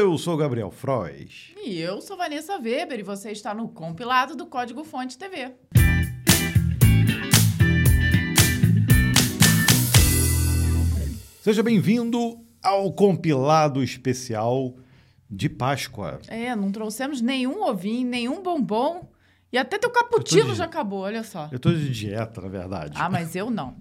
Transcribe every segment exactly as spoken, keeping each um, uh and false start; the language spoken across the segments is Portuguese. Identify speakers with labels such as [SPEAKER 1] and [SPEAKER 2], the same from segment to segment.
[SPEAKER 1] Eu sou Gabriel Frois.
[SPEAKER 2] E eu sou Vanessa Weber e você está no compilado do Código Fonte T V.
[SPEAKER 1] Seja bem-vindo ao compilado especial de Páscoa.
[SPEAKER 2] É, não trouxemos nenhum ovinho, nenhum bombom. E até teu cappuccino
[SPEAKER 1] de...
[SPEAKER 2] já acabou, olha só.
[SPEAKER 1] Eu tô de dieta, na verdade.
[SPEAKER 2] Ah, mas eu não.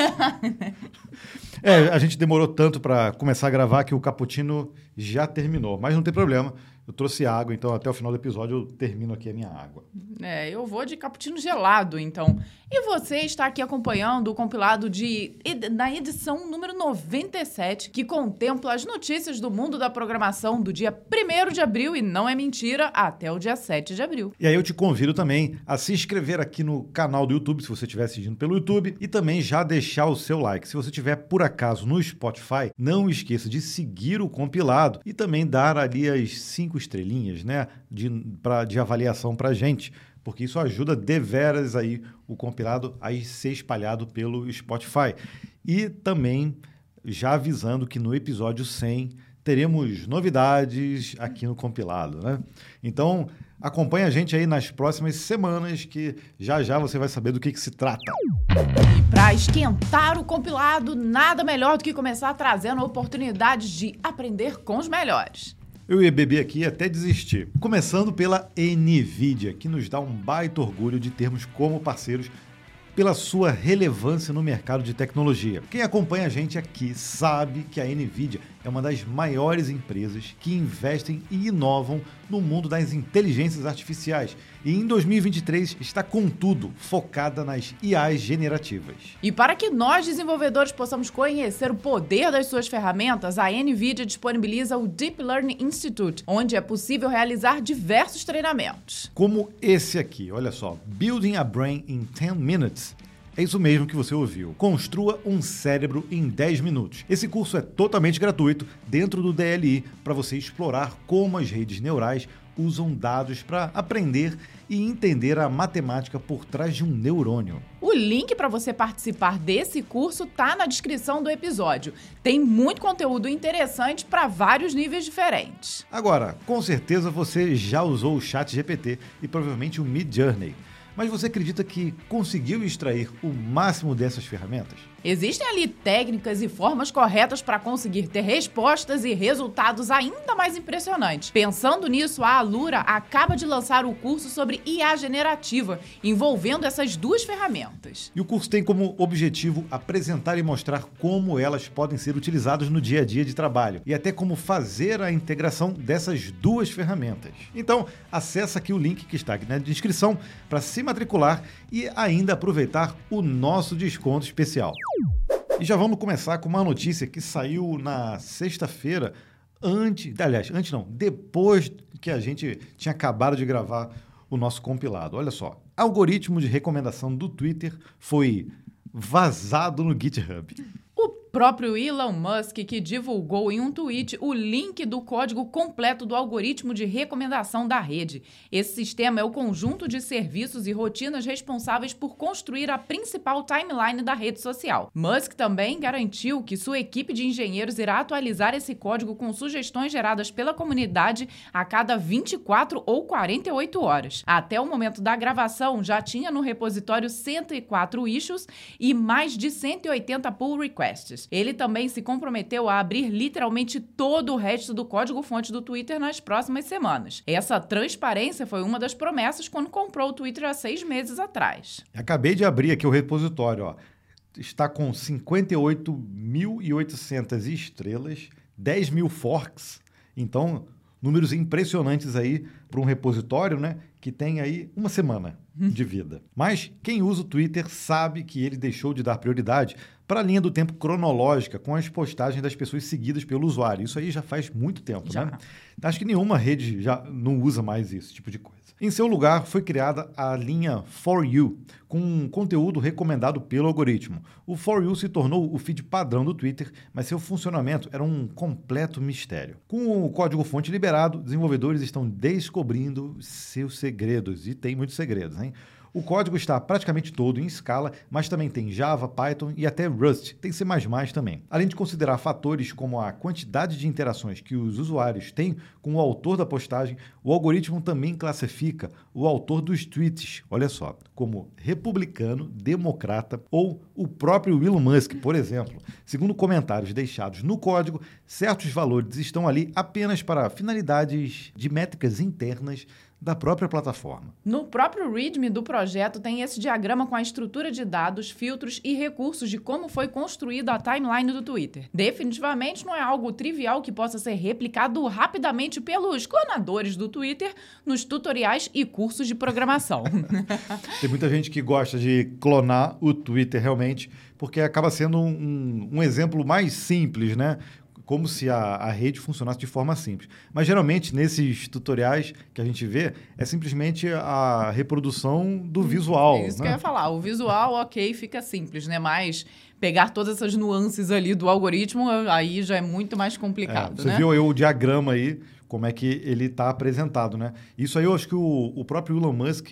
[SPEAKER 1] É, a gente demorou tanto para começar a gravar que o cappuccino já terminou. Mas não tem problema, eu trouxe água, então até o final do episódio eu termino aqui a minha água.
[SPEAKER 2] É, eu vou de cappuccino gelado, então. E você está aqui acompanhando o compilado de, na edição número noventa e sete, que contempla as notícias do mundo da programação do dia primeiro de abril, e não é mentira, até o dia sete de abril.
[SPEAKER 1] E aí eu te convido também a se inscrever aqui no canal do YouTube, se você estiver assistindo pelo YouTube, e também já deixar o seu like. Se você estiver, por acaso, no Spotify, não esqueça de seguir o compilado e também dar ali as cinco estrelinhas, né, de, pra, de avaliação pra gente, porque isso ajuda deveras aí o compilado a ser espalhado pelo Spotify. E também já avisando que no episódio cem teremos novidades aqui no compilado, né? Então, acompanha a gente aí nas próximas semanas que já já você vai saber do que, que se trata.
[SPEAKER 2] E para esquentar o compilado, nada melhor do que começar trazendo oportunidades de aprender com os melhores.
[SPEAKER 1] Eu ia beber aqui até desistir. Começando pela NVIDIA, que nos dá um baita orgulho de termos como parceiros pela sua relevância no mercado de tecnologia. Quem acompanha a gente aqui sabe que a NVIDIA é uma das maiores empresas que investem e inovam no mundo das inteligências artificiais. E em dois mil e vinte e três está, contudo, focada nas I As generativas.
[SPEAKER 2] E para que nós, desenvolvedores, possamos conhecer o poder das suas ferramentas, a NVIDIA disponibiliza o Deep Learning Institute, onde é possível realizar diversos treinamentos.
[SPEAKER 1] Como esse aqui, olha só, Building a Brain in ten minutes. É isso mesmo que você ouviu. Construa um cérebro em dez minutos. Esse curso é totalmente gratuito dentro do D L I para você explorar como as redes neurais usam dados para aprender e entender a matemática por trás de um neurônio.
[SPEAKER 2] O link para você participar desse curso tá na descrição do episódio. Tem muito conteúdo interessante para vários níveis diferentes.
[SPEAKER 1] Agora, com certeza você já usou o ChatGPT e provavelmente o Midjourney. Mas você acredita que conseguiu extrair o máximo dessas ferramentas?
[SPEAKER 2] Existem ali técnicas e formas corretas para conseguir ter respostas e resultados ainda mais impressionantes. Pensando nisso, a Alura acaba de lançar o curso sobre I A generativa, envolvendo essas duas ferramentas.
[SPEAKER 1] E o curso tem como objetivo apresentar e mostrar como elas podem ser utilizadas no dia a dia de trabalho e até como fazer a integração dessas duas ferramentas. Então, acessa aqui o link que está aqui na descrição para se matricular e ainda aproveitar o nosso desconto especial. E já vamos começar com uma notícia que saiu na sexta-feira, antes, aliás, antes não, depois que a gente tinha acabado de gravar o nosso compilado. Olha só, algoritmo de recomendação do Twitter foi vazado no GitHub.
[SPEAKER 2] O próprio Elon Musk, que divulgou em um tweet o link do código completo do algoritmo de recomendação da rede. Esse sistema é o conjunto de serviços e rotinas responsáveis por construir a principal timeline da rede social. Musk também garantiu que sua equipe de engenheiros irá atualizar esse código com sugestões geradas pela comunidade a cada vinte e quatro ou quarenta e oito horas. Até o momento da gravação, já tinha no repositório cento e quatro issues e mais de cento e oitenta pull requests. Ele também se comprometeu a abrir literalmente todo o resto do código-fonte do Twitter nas próximas semanas. Essa transparência foi uma das promessas quando comprou o Twitter há seis meses atrás.
[SPEAKER 1] Acabei de abrir aqui o repositório, ó. Está com cinquenta e oito mil e oitocentas estrelas, dez mil forks. Então, números impressionantes aí para um repositório, né, que tem aí uma semana de vida. Mas quem usa o Twitter sabe que ele deixou de dar prioridade para a linha do tempo cronológica com as postagens das pessoas seguidas pelo usuário. Isso aí já faz muito tempo,
[SPEAKER 2] já.
[SPEAKER 1] né? Acho que nenhuma rede já não usa mais esse tipo de coisa. Em seu lugar, foi criada a linha For You, com conteúdo recomendado pelo algoritmo. O For You se tornou o feed padrão do Twitter, mas seu funcionamento era um completo mistério. Com o código-fonte liberado, desenvolvedores estão descobrindo seus segredos, e tem muitos segredos, hein? O código está praticamente todo em Scala, mas também tem Java, Python e até Rust, tem C mais mais também. Além de considerar fatores como a quantidade de interações que os usuários têm com o autor da postagem, o algoritmo também classifica o autor dos tweets, olha só, como republicano, democrata ou o próprio Elon Musk, por exemplo. Segundo comentários deixados no código, certos valores estão ali apenas para finalidades de métricas internas da própria plataforma.
[SPEAKER 2] No próprio README do projeto tem esse diagrama com a estrutura de dados, filtros e recursos de como foi construída a timeline do Twitter. Definitivamente não é algo trivial que possa ser replicado rapidamente pelos clonadores do Twitter nos tutoriais e cursos de programação.
[SPEAKER 1] Tem muita gente que gosta de clonar o Twitter realmente, porque acaba sendo um, um exemplo mais simples, né? Como se a, a rede funcionasse de forma simples. Mas, geralmente, nesses tutoriais que a gente vê, é simplesmente a reprodução do visual.
[SPEAKER 2] É isso
[SPEAKER 1] né?
[SPEAKER 2] que eu ia falar. O visual, ok, fica simples, né? Mas pegar todas essas nuances ali do algoritmo, aí já é muito mais complicado,
[SPEAKER 1] é, você
[SPEAKER 2] né?
[SPEAKER 1] viu aí o diagrama aí, como é que ele está apresentado, né? Isso aí eu acho que o, o próprio Elon Musk,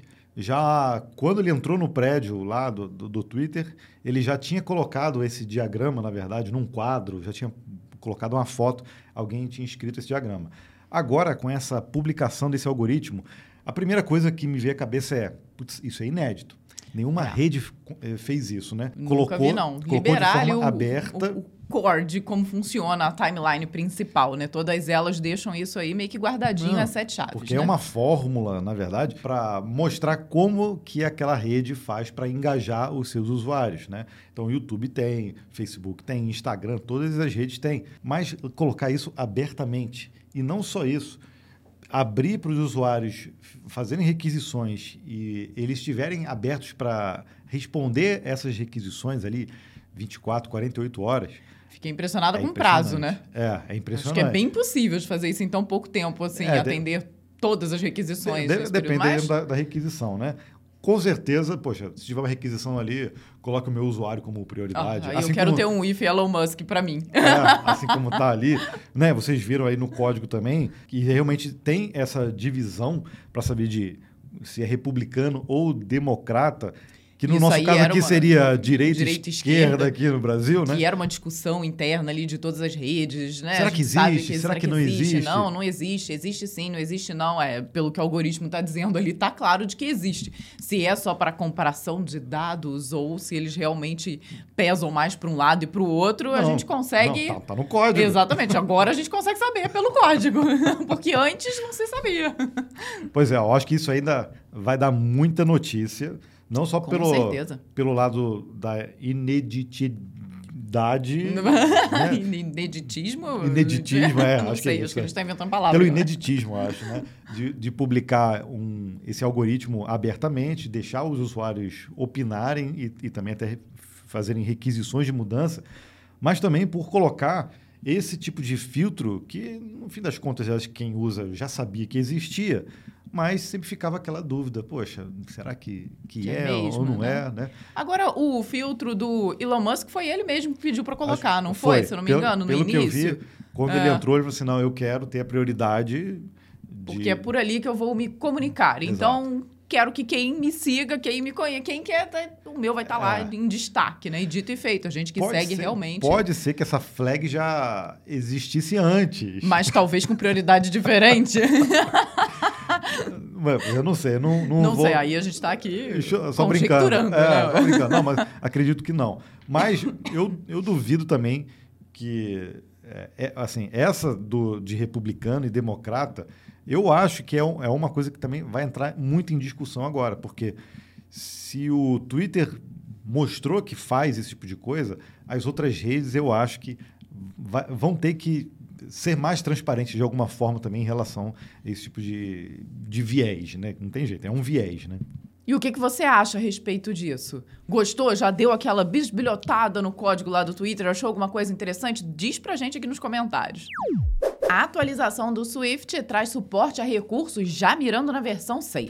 [SPEAKER 1] já quando ele entrou no prédio lá do, do, do Twitter, ele já tinha colocado esse diagrama, na verdade, num quadro, já tinha colocado uma foto, alguém tinha escrito esse diagrama. Agora, com essa publicação desse algoritmo, a primeira coisa que me veio à cabeça é, putz, isso é inédito. Nenhuma é. rede fez isso, né?
[SPEAKER 2] Nunca
[SPEAKER 1] colocou,
[SPEAKER 2] vi, não.
[SPEAKER 1] Colocou
[SPEAKER 2] Liberar
[SPEAKER 1] de forma
[SPEAKER 2] o,
[SPEAKER 1] aberta...
[SPEAKER 2] O, o core de como funciona a timeline principal, né? Todas elas deixam isso aí meio que guardadinho não, a sete chaves,
[SPEAKER 1] Porque
[SPEAKER 2] né?
[SPEAKER 1] é uma fórmula, na verdade, para mostrar como que aquela rede faz para engajar os seus usuários, né? Então, o YouTube tem, Facebook tem, Instagram, todas as redes têm. Mas colocar isso abertamente. E não só isso. Abrir para os usuários fazerem requisições e eles estiverem abertos para responder essas requisições ali vinte e quatro, quarenta e oito horas.
[SPEAKER 2] Fiquei impressionada
[SPEAKER 1] é
[SPEAKER 2] com o prazo, né?
[SPEAKER 1] É, é impressionante.
[SPEAKER 2] Acho que é bem possível de fazer isso em tão pouco tempo, assim, é, atender de... todas as requisições.
[SPEAKER 1] De, de, dependendo
[SPEAKER 2] mas...
[SPEAKER 1] da, da requisição, né? Com certeza, poxa, se tiver uma requisição ali, coloque o meu usuário como prioridade.
[SPEAKER 2] Ah,
[SPEAKER 1] assim
[SPEAKER 2] eu quero
[SPEAKER 1] como...
[SPEAKER 2] ter um if Elon Musk para mim.
[SPEAKER 1] É, assim como tá ali, né? Vocês viram aí no código também que realmente tem essa divisão para saber de se é republicano ou democrata. Que no Isso nosso caso aqui uma, seria direita, direita e esquerda, esquerda aqui no Brasil, né?
[SPEAKER 2] Que era uma discussão interna ali de todas as redes, né?
[SPEAKER 1] Será que existe?
[SPEAKER 2] Que,
[SPEAKER 1] será, será que, que não existe? existe?
[SPEAKER 2] Não, não existe. Existe sim, não existe não. É, pelo que o algoritmo está dizendo ali, tá claro de que existe. Se é só para comparação de dados ou se eles realmente pesam mais para um lado e para o outro, não, a gente consegue...
[SPEAKER 1] Não, tá, tá no código.
[SPEAKER 2] Exatamente. Agora a gente consegue saber pelo código. Porque antes não se sabia.
[SPEAKER 1] Pois é, eu acho que isso ainda vai dar muita notícia. Não só
[SPEAKER 2] Com
[SPEAKER 1] pelo,
[SPEAKER 2] certeza.
[SPEAKER 1] pelo lado da ineditidade...
[SPEAKER 2] né? Ineditismo?
[SPEAKER 1] Ineditismo, é.
[SPEAKER 2] Não
[SPEAKER 1] acho
[SPEAKER 2] sei,
[SPEAKER 1] que é
[SPEAKER 2] acho
[SPEAKER 1] isso,
[SPEAKER 2] que
[SPEAKER 1] é.
[SPEAKER 2] a gente está inventando palavras.
[SPEAKER 1] Pelo ineditismo, acho, né? De, de publicar um, esse algoritmo abertamente, deixar os usuários opinarem e, e também até fazerem requisições de mudança, mas também por colocar esse tipo de filtro que, no fim das contas, acho que quem usa já sabia que existia, mas sempre ficava aquela dúvida, poxa, será que, que, que é, é mesmo, ou não né? é, né?
[SPEAKER 2] Agora, o filtro do Elon Musk foi ele mesmo que pediu para colocar, Acho, não foi? foi? Se eu não me
[SPEAKER 1] pelo,
[SPEAKER 2] engano, no
[SPEAKER 1] pelo
[SPEAKER 2] início?
[SPEAKER 1] Pelo que eu vi, quando é. ele entrou, ele falou assim, não, eu quero ter a prioridade de...
[SPEAKER 2] Porque é por ali que eu vou me comunicar. Exato. Então, quero que quem me siga, quem me conheça, quem quer, o meu vai estar lá é. em destaque, né? E dito e feito, a gente que
[SPEAKER 1] pode
[SPEAKER 2] segue
[SPEAKER 1] ser,
[SPEAKER 2] realmente...
[SPEAKER 1] Pode ser que essa flag já existisse antes.
[SPEAKER 2] Mas talvez com prioridade diferente.
[SPEAKER 1] Eu não sei, não, não,
[SPEAKER 2] não
[SPEAKER 1] vou...
[SPEAKER 2] sei, aí a gente está aqui
[SPEAKER 1] só brincando.
[SPEAKER 2] Né?
[SPEAKER 1] É, só brincando. Não, mas acredito que não. Mas eu, eu duvido também que, é, é, assim, essa do, de republicano e democrata, eu acho que é, um, é uma coisa que também vai entrar muito em discussão agora, porque se o Twitter mostrou que faz esse tipo de coisa, as outras redes eu acho que vai, vão ter que ser mais transparentes de alguma forma também em relação a esse tipo de, de viés, né? Não tem jeito, é um viés, né?
[SPEAKER 2] E o que, que você acha a respeito disso? Gostou? Já deu aquela bisbilhotada no código lá do Twitter? Achou alguma coisa interessante? Diz pra gente aqui nos comentários. A atualização do Swift traz suporte a recursos já mirando na versão seis.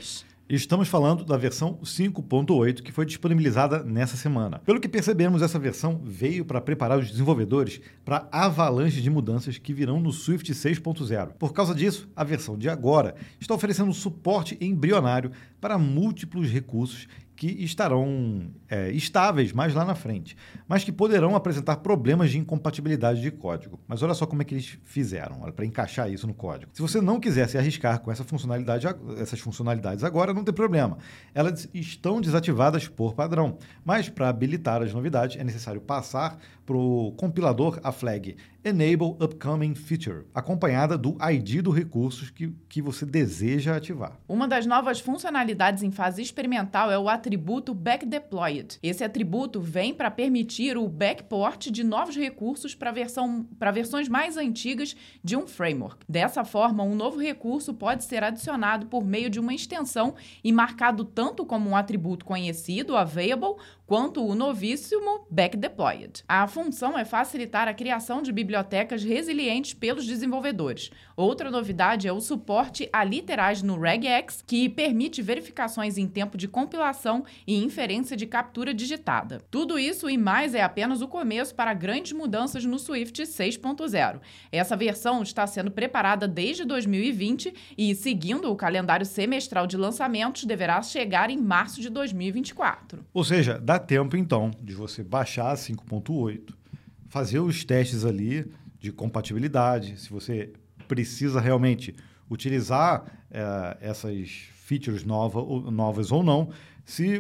[SPEAKER 1] Estamos falando da versão cinco ponto oito, que foi disponibilizada nessa semana. Pelo que percebemos, essa versão veio para preparar os desenvolvedores para a avalanche de mudanças que virão no Swift seis ponto zero. Por causa disso, a versão de agora está oferecendo suporte embrionário para múltiplos recursos que estarão é, estáveis mais lá na frente, mas que poderão apresentar problemas de incompatibilidade de código. Mas olha só como é que eles fizeram para encaixar isso no código. Se você não quiser se arriscar com essa funcionalidade, essas funcionalidades agora, não tem problema. Elas estão desativadas por padrão, mas para habilitar as novidades é necessário passar para o compilador a flag Enable Upcoming Feature, acompanhada do I D do recurso que, que você deseja ativar.
[SPEAKER 2] Uma das novas funcionalidades em fase experimental é o atributo backdeployed. Esse atributo vem para permitir o backport de novos recursos para versão, para versões mais antigas de um framework. Dessa forma, um novo recurso pode ser adicionado por meio de uma extensão e marcado tanto como um atributo conhecido, available, quanto o novíssimo backdeployed. A função é facilitar a criação de bibliotecas resilientes pelos desenvolvedores. Outra novidade é o suporte a literais no regex, que permite verificações em tempo de compilação e inferência de captura digitada. Tudo isso e mais é apenas o começo para grandes mudanças no Swift seis ponto zero. Essa versão está sendo preparada desde dois mil e vinte e, seguindo o calendário semestral de lançamentos, deverá chegar em março de dois mil e vinte e quatro.
[SPEAKER 1] Ou seja, dá tempo então de você baixar a cinco ponto oito, fazer os testes ali de compatibilidade, se você precisa realmente utilizar é, essas features nova, novas ou não. Se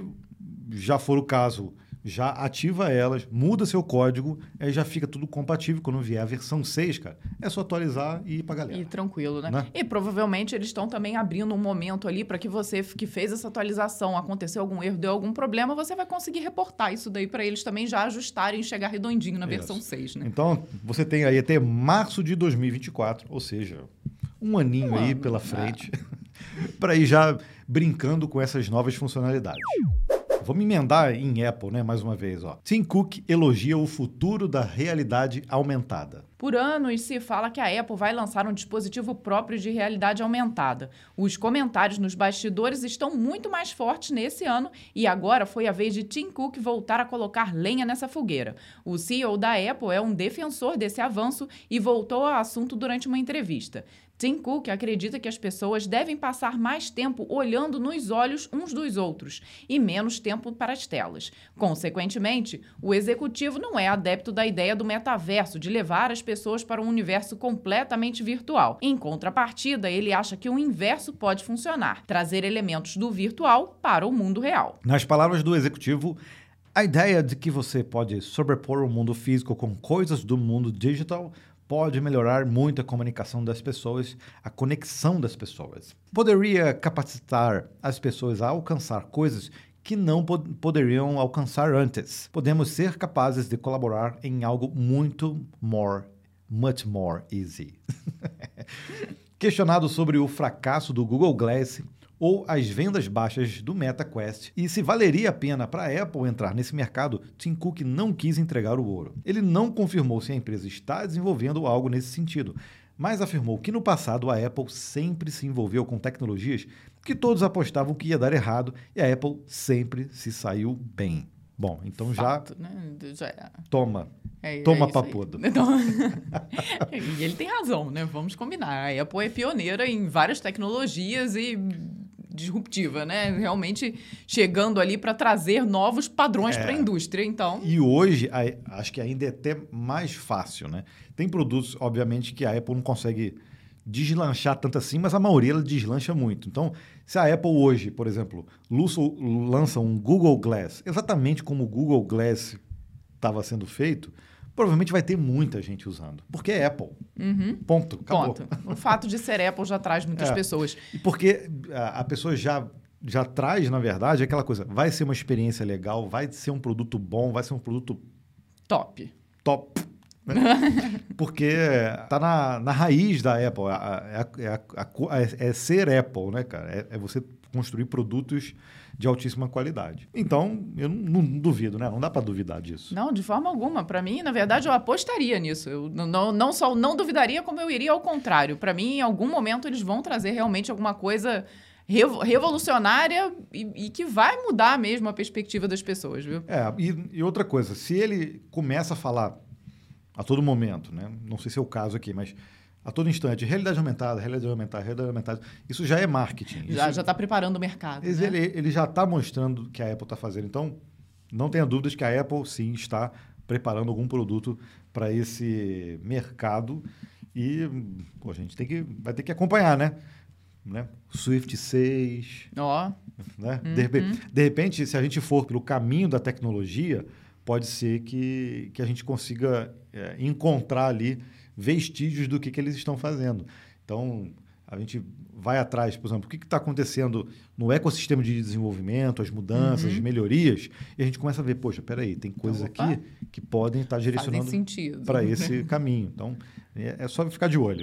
[SPEAKER 1] já for o caso, já ativa elas, muda seu código, aí já fica tudo compatível. Quando vier a versão seis, cara, é só atualizar e ir pra galera.
[SPEAKER 2] E tranquilo, né?
[SPEAKER 1] né?
[SPEAKER 2] E provavelmente eles estão também abrindo um momento ali para que você que fez essa atualização, aconteceu algum erro, deu algum problema, você vai conseguir reportar isso daí para eles também já ajustarem e chegar redondinho na versão isso. seis, né?
[SPEAKER 1] Então, você tem aí até março de dois mil e vinte e quatro, ou seja, um aninho um aí ano, pela frente, é. para ir já brincando com essas novas funcionalidades. Vamos emendar em Apple, né? Mais uma vez, ó. Tim Cook elogia o futuro da realidade aumentada.
[SPEAKER 2] Por anos se fala que a Apple vai lançar um dispositivo próprio de realidade aumentada. Os comentários nos bastidores estão muito mais fortes nesse ano e agora foi a vez de Tim Cook voltar a colocar lenha nessa fogueira. O C E O da Apple é um defensor desse avanço e voltou ao assunto durante uma entrevista. Tim Cook acredita que as pessoas devem passar mais tempo olhando nos olhos uns dos outros e menos tempo para as telas. Consequentemente, o executivo não é adepto da ideia do metaverso, de levar as pessoas para um universo completamente virtual. Em contrapartida, ele acha que o inverso pode funcionar, trazer elementos do virtual para o mundo real.
[SPEAKER 1] Nas palavras do executivo, a ideia de que você pode sobrepor o mundo físico com coisas do mundo digital pode melhorar muito a comunicação das pessoas, a conexão das pessoas. Poderia capacitar as pessoas a alcançar coisas que não pod- poderiam alcançar antes. Podemos ser capazes de colaborar em algo muito more, much more easy. Questionado sobre o fracasso do Google Glass ou as vendas baixas do MetaQuest e se valeria a pena para a Apple entrar nesse mercado, Tim Cook não quis entregar o ouro. Ele não confirmou se a empresa está desenvolvendo algo nesse sentido, mas afirmou que no passado a Apple sempre se envolveu com tecnologias que todos apostavam que ia dar errado e a Apple sempre se saiu bem. Bom, então
[SPEAKER 2] Fato,
[SPEAKER 1] já...
[SPEAKER 2] né? já...
[SPEAKER 1] Toma.
[SPEAKER 2] É,
[SPEAKER 1] Toma
[SPEAKER 2] é
[SPEAKER 1] papudo.
[SPEAKER 2] Então... e ele tem razão, né? Vamos combinar. A Apple é pioneira em várias tecnologias e disruptiva, né? Realmente chegando ali para trazer novos padrões é. para a indústria, então...
[SPEAKER 1] E hoje, acho que ainda é até mais fácil, né? Tem produtos, obviamente, que a Apple não consegue deslanchar tanto assim, mas a maioria ela deslancha muito. Então, se a Apple hoje, por exemplo, lança um Google Glass, exatamente como o Google Glass estava sendo feito, provavelmente vai ter muita gente usando. Porque é Apple.
[SPEAKER 2] Uhum.
[SPEAKER 1] Ponto. Acabou.
[SPEAKER 2] Ponto. O fato de ser Apple já traz muitas
[SPEAKER 1] é.
[SPEAKER 2] pessoas.
[SPEAKER 1] E porque a, a pessoa já, já traz, na verdade, aquela coisa, vai ser uma experiência legal, vai ser um produto bom, vai ser um produto...
[SPEAKER 2] Top.
[SPEAKER 1] Top. Né? Porque tá na, na raiz da Apple. É, é, é, é ser Apple, né, cara? É, é você construir produtos de altíssima qualidade. Então, eu não, não duvido, né? Não dá para duvidar disso.
[SPEAKER 2] Não, de forma alguma. Para mim, na verdade, eu apostaria nisso. Eu não, não só não duvidaria, como eu iria ao contrário. Para mim, em algum momento, eles vão trazer realmente alguma coisa revolucionária e, e que vai mudar mesmo a perspectiva das pessoas, viu?
[SPEAKER 1] É, e, e outra coisa, se ele começa a falar a todo momento, né? Não sei se é o caso aqui, mas a todo instante, realidade aumentada, realidade aumentada, realidade aumentada, isso já é marketing.
[SPEAKER 2] Já
[SPEAKER 1] isso,
[SPEAKER 2] está preparando o mercado.
[SPEAKER 1] Ele,
[SPEAKER 2] né?
[SPEAKER 1] ele, ele já está mostrando o que a Apple está fazendo. Então, não tenha dúvidas que a Apple, sim, está preparando algum produto para esse mercado. E pô, a gente tem que, vai ter que acompanhar, né? né? Swift seis.
[SPEAKER 2] Ó.
[SPEAKER 1] Oh. Né?
[SPEAKER 2] Uhum.
[SPEAKER 1] De, de repente, se a gente for pelo caminho da tecnologia, pode ser que, que a gente consiga é, encontrar ali vestígios do que, que eles estão fazendo. Então, a gente vai atrás, por exemplo, o que está acontecendo no ecossistema de desenvolvimento, as mudanças,
[SPEAKER 2] uhum.
[SPEAKER 1] as melhorias, e a gente começa a ver, poxa, peraí, tem coisas
[SPEAKER 2] Opa.
[SPEAKER 1] aqui que podem estar direcionando para esse caminho. Então, é, é só ficar de olho.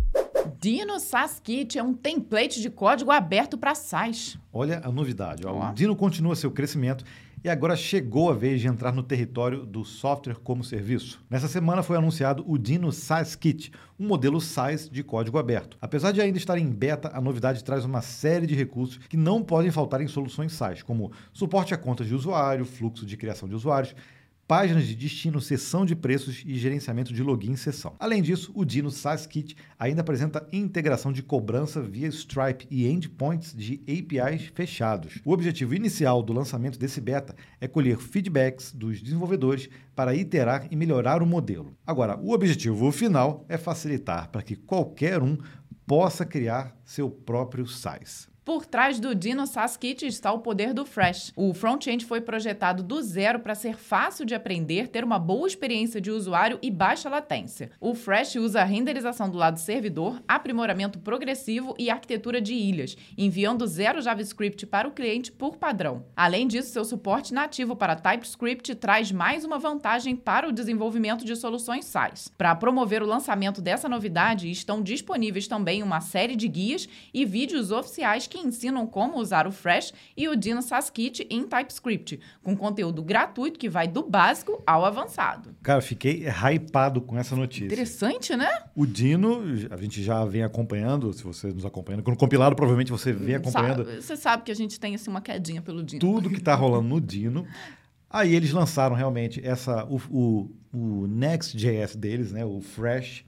[SPEAKER 2] Dino SaaSkit é um template de código aberto para SaaS.
[SPEAKER 1] Olha a novidade. Ó,
[SPEAKER 2] Ó.
[SPEAKER 1] O Dino continua seu crescimento e agora chegou a vez de entrar no território do software como serviço. Nessa semana foi anunciado o Dino SaaSkit, um modelo SaaS de código aberto. Apesar de ainda estar em beta, a novidade traz uma série de recursos que não podem faltar em soluções SaaS, como suporte a contas de usuário, fluxo de criação de usuários, páginas de destino, seção de preços e gerenciamento de login e sessão. Além disso, o Dino SaaSkit ainda apresenta integração de cobrança via Stripe e endpoints de A P Is fechados. O objetivo inicial do lançamento desse beta é colher feedbacks dos desenvolvedores para iterar e melhorar o modelo. Agora, o objetivo final é facilitar para que qualquer um possa criar seu próprio SaaS.
[SPEAKER 2] Por trás do Dino SaaSkit está o poder do Fresh. O front-end foi projetado do zero para ser fácil de aprender, ter uma boa experiência de usuário e baixa latência. O Fresh usa a renderização do lado servidor, aprimoramento progressivo e arquitetura de ilhas, enviando zero JavaScript para o cliente por padrão. Além disso, seu suporte nativo para TypeScript traz mais uma vantagem para o desenvolvimento de soluções SaaS. Para promover o lançamento dessa novidade, estão disponíveis também uma série de guias e vídeos oficiais que que ensinam como usar o Fresh e o Dino SaaSkit em TypeScript, com conteúdo gratuito que vai do básico ao avançado.
[SPEAKER 1] Cara, fiquei hypado com essa notícia.
[SPEAKER 2] Interessante, né?
[SPEAKER 1] O Dino, a gente já vem acompanhando, se você nos acompanha, quando compilado, provavelmente você vem acompanhando.
[SPEAKER 2] Sabe, você sabe que a gente tem assim, uma quedinha pelo Dino.
[SPEAKER 1] Tudo que está rolando no Dino. Aí eles lançaram realmente essa, o, o, o Next.js deles, né, o Fresh,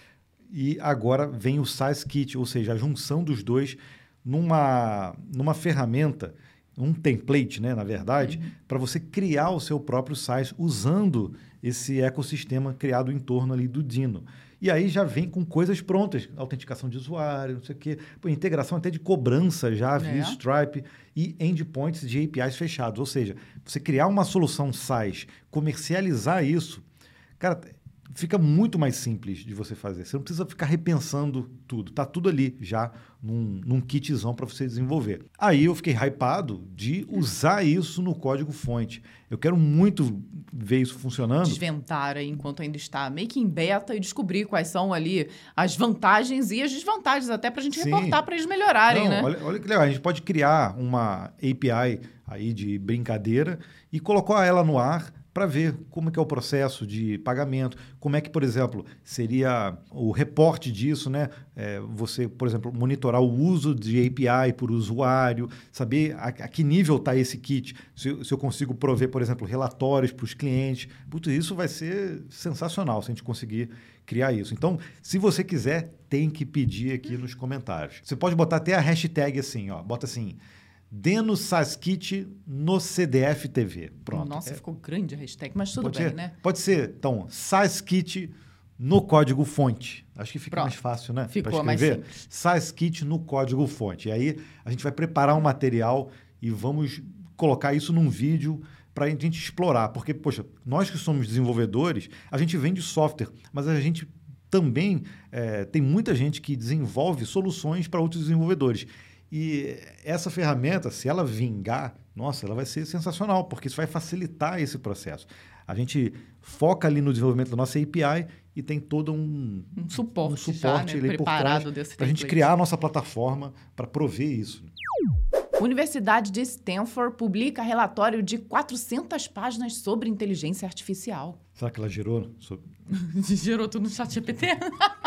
[SPEAKER 1] e agora vem o SaaSkit, ou seja, a junção dos dois numa, numa ferramenta, um template, né, na verdade, uhum. para você criar o seu próprio SaaS usando esse ecossistema criado em torno ali do Dino. E aí já vem com coisas prontas, autenticação de usuário, não sei o quê, pô, integração até de cobrança já via é. Stripe e endpoints de A P Is fechados. Ou seja, você criar uma solução SaaS, comercializar isso, cara, fica muito mais simples de você fazer. Você não precisa ficar repensando tudo. Tá tudo ali já num, num kitzão para você desenvolver. Aí eu fiquei hypado de usar isso no código-fonte. Eu quero muito ver isso funcionando.
[SPEAKER 2] Desventar aí enquanto ainda está meio que em beta e descobrir quais são ali as vantagens e as desvantagens, até para a gente Sim. reportar para eles melhorarem,
[SPEAKER 1] não,
[SPEAKER 2] né?
[SPEAKER 1] Olha, olha que legal. A gente pode criar uma A P I aí de brincadeira e colocar ela no ar para ver como é que é o processo de pagamento, como é que, por exemplo, seria o reporte disso, né? É, você, por exemplo, monitorar o uso de A P I por usuário, saber a, a que nível está esse kit, se, se eu consigo prover, por exemplo, relatórios para os clientes. Putz, isso vai ser sensacional se a gente conseguir criar isso. Então, se você quiser, tem que pedir aqui nos comentários. Você pode botar até a hashtag assim, ó, bota assim, Dino SaaSkit no C D F T V. Pronto.
[SPEAKER 2] Nossa,
[SPEAKER 1] é.
[SPEAKER 2] ficou grande a hashtag, mas tudo
[SPEAKER 1] pode
[SPEAKER 2] bem,
[SPEAKER 1] ser,
[SPEAKER 2] né?
[SPEAKER 1] Pode ser, então, SaaSkit no código fonte. Acho que fica Pronto. mais fácil, né?
[SPEAKER 2] Ficou mais simples.
[SPEAKER 1] SaaSkit no código fonte. E aí a gente vai preparar um material e vamos colocar isso num vídeo para a gente explorar. Porque, poxa, nós que somos desenvolvedores, a gente vende software, mas a gente também é, tem muita gente que desenvolve soluções para outros desenvolvedores. E essa ferramenta, se ela vingar, nossa, ela vai ser sensacional, porque isso vai facilitar esse processo. A gente foca ali no desenvolvimento da nossa A P I e tem todo um,
[SPEAKER 2] um suporte,
[SPEAKER 1] um suporte
[SPEAKER 2] já, né?
[SPEAKER 1] ali
[SPEAKER 2] preparado desse
[SPEAKER 1] para a gente criar a nossa plataforma para prover isso.
[SPEAKER 2] Universidade de Stanford publica relatório de quatrocentas páginas sobre inteligência artificial.
[SPEAKER 1] Será que ela gerou? Sobre...
[SPEAKER 2] gerou tudo no chat G P T?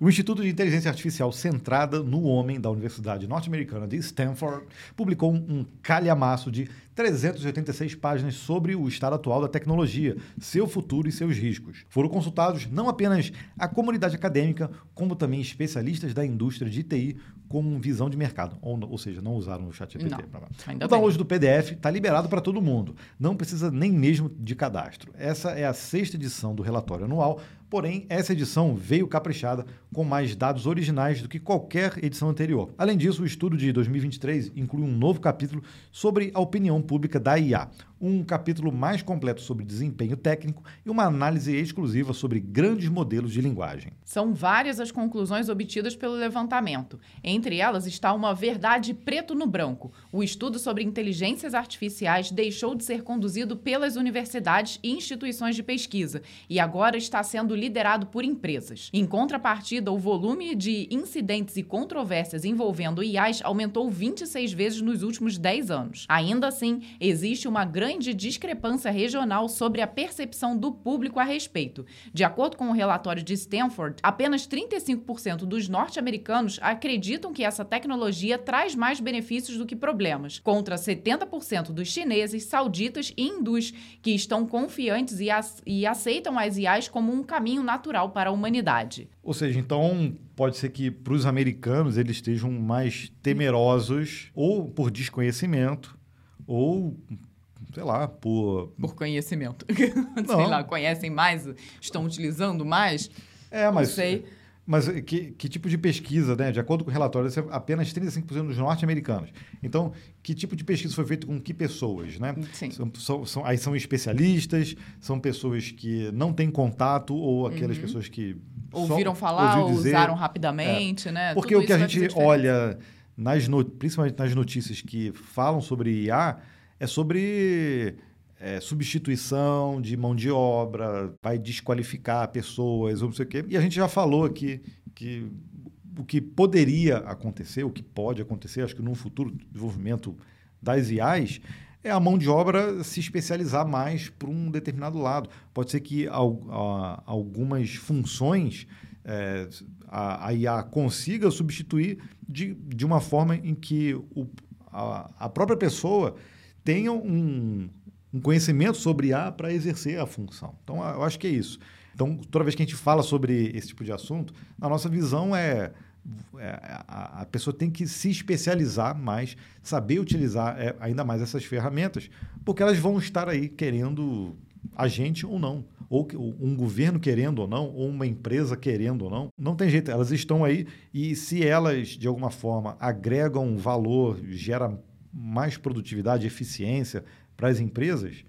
[SPEAKER 1] O Instituto de Inteligência Artificial Centrada no Homem da Universidade Norte-Americana de Stanford publicou um calhamaço de trezentas e oitenta e seis páginas sobre o estado atual da tecnologia, seu futuro e seus riscos. Foram consultados não apenas a comunidade acadêmica, como também especialistas da indústria de T I com visão de mercado. Ou, ou seja, não usaram o ChatGPT.
[SPEAKER 2] Não,
[SPEAKER 1] o download do P D F está liberado para todo mundo. Não precisa nem mesmo de cadastro. Essa é a sexta edição do relatório anual, porém, essa edição veio caprichada com mais dados originais do que qualquer edição anterior. Além disso, o estudo de dois mil e vinte e três inclui um novo capítulo sobre a opinião pública da I A, um capítulo mais completo sobre desempenho técnico e uma análise exclusiva sobre grandes modelos de linguagem.
[SPEAKER 2] São várias as conclusões obtidas pelo levantamento. Entre elas está uma verdade preto no branco. O estudo sobre inteligências artificiais deixou de ser conduzido pelas universidades e instituições de pesquisa e agora está sendo liderado por empresas. Em contrapartida, o volume de incidentes e controvérsias envolvendo I As aumentou vinte e seis vezes nos últimos dez anos. Ainda assim, existe uma grande discrepância regional sobre a percepção do público a respeito. De acordo com o relatório de Stanford, apenas trinta e cinco por cento dos norte-americanos acreditam que essa tecnologia traz mais benefícios do que problemas, contra setenta por cento dos chineses, sauditas e hindus, que estão confiantes e, ac- e aceitam as I As como um caminho natural para a humanidade.
[SPEAKER 1] Ou seja, então pode ser que para os americanos eles estejam mais temerosos ou por desconhecimento ou, sei lá, por...
[SPEAKER 2] Por conhecimento.
[SPEAKER 1] Não.
[SPEAKER 2] Sei lá, conhecem mais, estão utilizando mais?
[SPEAKER 1] É, mas...
[SPEAKER 2] Não sei.
[SPEAKER 1] Mas que, que tipo de pesquisa, né? De acordo com o relatório, isso é apenas trinta e cinco por cento dos norte-americanos. Então, que tipo de pesquisa foi feita com que pessoas, né?
[SPEAKER 2] Sim.
[SPEAKER 1] São, são, são, aí são especialistas, são pessoas que não têm contato ou aquelas uhum. pessoas que...
[SPEAKER 2] Ouviram falar ou usaram rapidamente, é. né?
[SPEAKER 1] Porque
[SPEAKER 2] Tudo
[SPEAKER 1] o que a gente olha, nas no... principalmente nas notícias que falam sobre I A, é sobre... É, substituição de mão de obra, vai desqualificar pessoas, ou não sei o quê. E a gente já falou aqui que o que poderia acontecer, o que pode acontecer, acho que no futuro desenvolvimento das I As, é a mão de obra se especializar mais para um determinado lado. Pode ser que al, a, algumas funções é, a, a I A consiga substituir de, de uma forma em que o, a, a própria pessoa tenha um... um conhecimento sobre I A para exercer a função. Então, eu acho que é isso. Então, toda vez que a gente fala sobre esse tipo de assunto, a nossa visão é, é a, a pessoa tem que se especializar mais, saber utilizar é, ainda mais essas ferramentas, porque elas vão estar aí querendo a gente ou não, ou um governo querendo ou não, ou uma empresa querendo ou não. Não tem jeito, elas estão aí e se elas, de alguma forma, agregam valor, gera mais produtividade, eficiência para as empresas,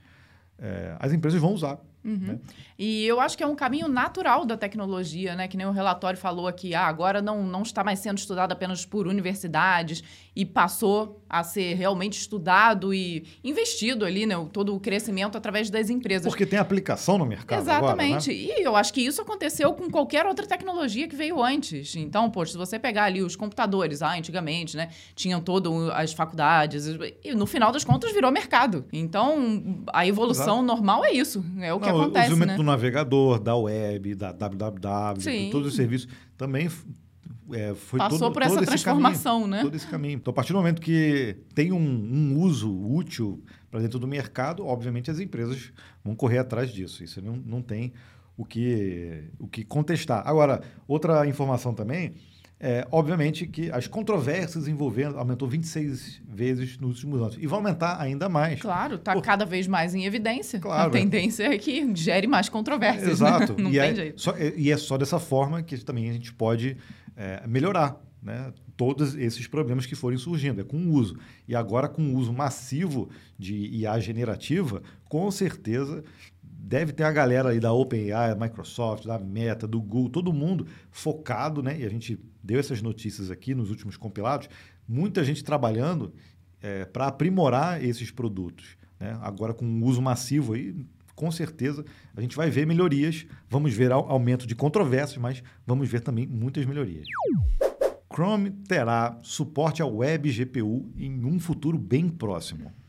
[SPEAKER 1] é, as empresas vão usar.
[SPEAKER 2] Uhum.
[SPEAKER 1] Né?
[SPEAKER 2] E eu acho que é um caminho natural da tecnologia, né? Que nem o relatório falou aqui, ah, agora não, não está mais sendo estudado apenas por universidades e passou a ser realmente estudado e investido ali, né? Todo o crescimento através das empresas.
[SPEAKER 1] Porque tem aplicação no mercado.
[SPEAKER 2] Exatamente.
[SPEAKER 1] Agora, né?
[SPEAKER 2] E eu acho que isso aconteceu com qualquer outra tecnologia que veio antes. Então, poxa, se você pegar ali os computadores, ah, antigamente, né? Tinham todas as faculdades e no final das contas virou mercado. Então, a evolução Exato. normal é isso. É o que
[SPEAKER 1] Não,
[SPEAKER 2] acontece,
[SPEAKER 1] o desenvolvimento
[SPEAKER 2] né?
[SPEAKER 1] do navegador, da web, da W W W, de todos os serviços, também é, foi
[SPEAKER 2] Passou
[SPEAKER 1] todo,
[SPEAKER 2] por
[SPEAKER 1] todo
[SPEAKER 2] essa
[SPEAKER 1] esse
[SPEAKER 2] transformação,
[SPEAKER 1] caminho,
[SPEAKER 2] né?
[SPEAKER 1] Todo esse caminho. Então, a partir do momento que tem um, um uso útil para dentro do mercado, obviamente as empresas vão correr atrás disso. Isso não, não tem o que, o que contestar. Agora, outra informação também... É, obviamente que as controvérsias envolvendo aumentou vinte e seis vezes nos últimos anos. E vai aumentar ainda mais.
[SPEAKER 2] Claro, está
[SPEAKER 1] Por...
[SPEAKER 2] cada vez mais em evidência.
[SPEAKER 1] Claro,
[SPEAKER 2] a tendência é. é que gere mais controvérsias.
[SPEAKER 1] Exato.
[SPEAKER 2] Né? Não
[SPEAKER 1] e
[SPEAKER 2] tem
[SPEAKER 1] é
[SPEAKER 2] jeito.
[SPEAKER 1] Só, e é só dessa forma que também a gente pode é, melhorar, né, todos esses problemas que forem surgindo. É com o uso. E agora, com o uso massivo de I A generativa, com certeza... Deve ter a galera aí da OpenAI, da Microsoft, da Meta, do Google, todo mundo focado, né? E a gente deu essas notícias aqui nos últimos compilados, muita gente trabalhando é, para aprimorar esses produtos. Né? Agora, com o uso massivo aí, com certeza, a gente vai ver melhorias, vamos ver aumento de controvérsias, mas vamos ver também muitas melhorias. Chrome terá suporte ao Web G P U em um futuro bem próximo.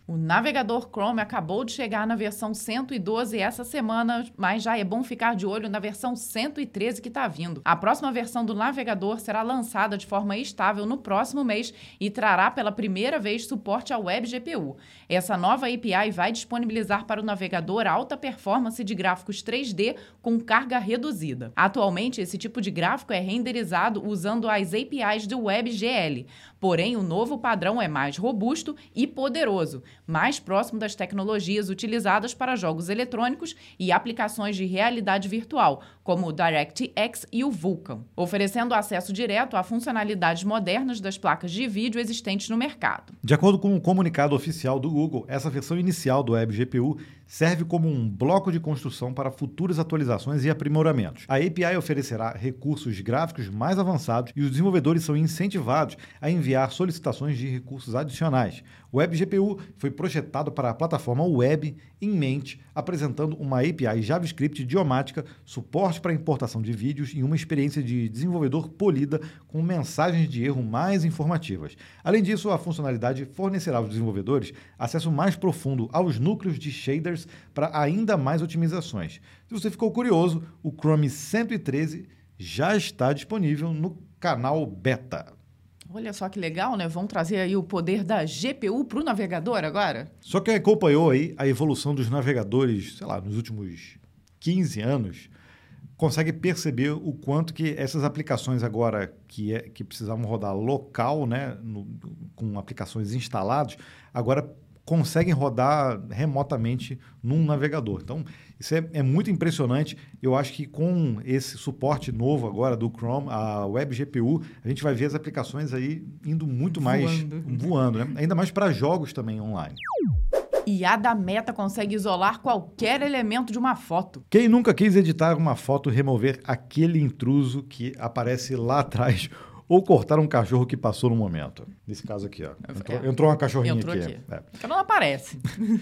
[SPEAKER 2] O navegador Chrome acabou de chegar na versão cento e doze essa semana, mas já é bom ficar de olho na versão cento e treze que está vindo. A próxima versão do navegador será lançada de forma estável no próximo mês e trará pela primeira vez suporte ao WebGPU. Essa nova A P I vai disponibilizar para o navegador alta performance de gráficos três D com carga reduzida. Atualmente, esse tipo de gráfico é renderizado usando as A P Is do WebGL. Porém, o novo padrão é mais robusto e poderoso, mais próximo das tecnologias utilizadas para jogos eletrônicos e aplicações de realidade virtual, como o DirectX e o Vulkan, oferecendo acesso direto a funcionalidades modernas das placas de vídeo existentes no mercado.
[SPEAKER 1] De acordo com o comunicado oficial do Google, essa versão inicial do WebGPU serve como um bloco de construção para futuras atualizações e aprimoramentos. A A P I oferecerá recursos gráficos mais avançados e os desenvolvedores são incentivados a enviar solicitações de recursos adicionais. O WebGPU foi projetado para a plataforma web em mente, apresentando uma A P I JavaScript idiomática, suporte para importação de vídeos e uma experiência de desenvolvedor polida com mensagens de erro mais informativas. Além disso, a funcionalidade fornecerá aos desenvolvedores acesso mais profundo aos núcleos de shaders para ainda mais otimizações. Se você ficou curioso, o Chrome cento e treze já está disponível no canal Beta.
[SPEAKER 2] Olha só que legal, né? Vão trazer aí o poder da G P U para o navegador agora?
[SPEAKER 1] Só que acompanhou aí a evolução dos navegadores, sei lá, nos últimos quinze anos, consegue perceber o quanto que essas aplicações agora que, é, que precisavam rodar local, né, no, com aplicações instaladas, agora conseguem rodar remotamente num navegador. Então, isso é, é muito impressionante. Eu acho que com esse suporte novo agora do Chrome, a WebGPU, a gente vai ver as aplicações aí indo muito mais
[SPEAKER 2] voando,
[SPEAKER 1] voando, né? Ainda mais para jogos também online.
[SPEAKER 2] I A da Meta consegue isolar qualquer elemento de uma foto.
[SPEAKER 1] Quem nunca quis editar uma foto e remover aquele intruso que aparece lá atrás ou cortar um cachorro que passou no momento? Nesse caso aqui, ó. Entrou,
[SPEAKER 2] é.
[SPEAKER 1] entrou uma cachorrinha
[SPEAKER 2] Entrou
[SPEAKER 1] aqui.
[SPEAKER 2] aqui.
[SPEAKER 1] É.
[SPEAKER 2] Ela não aparece.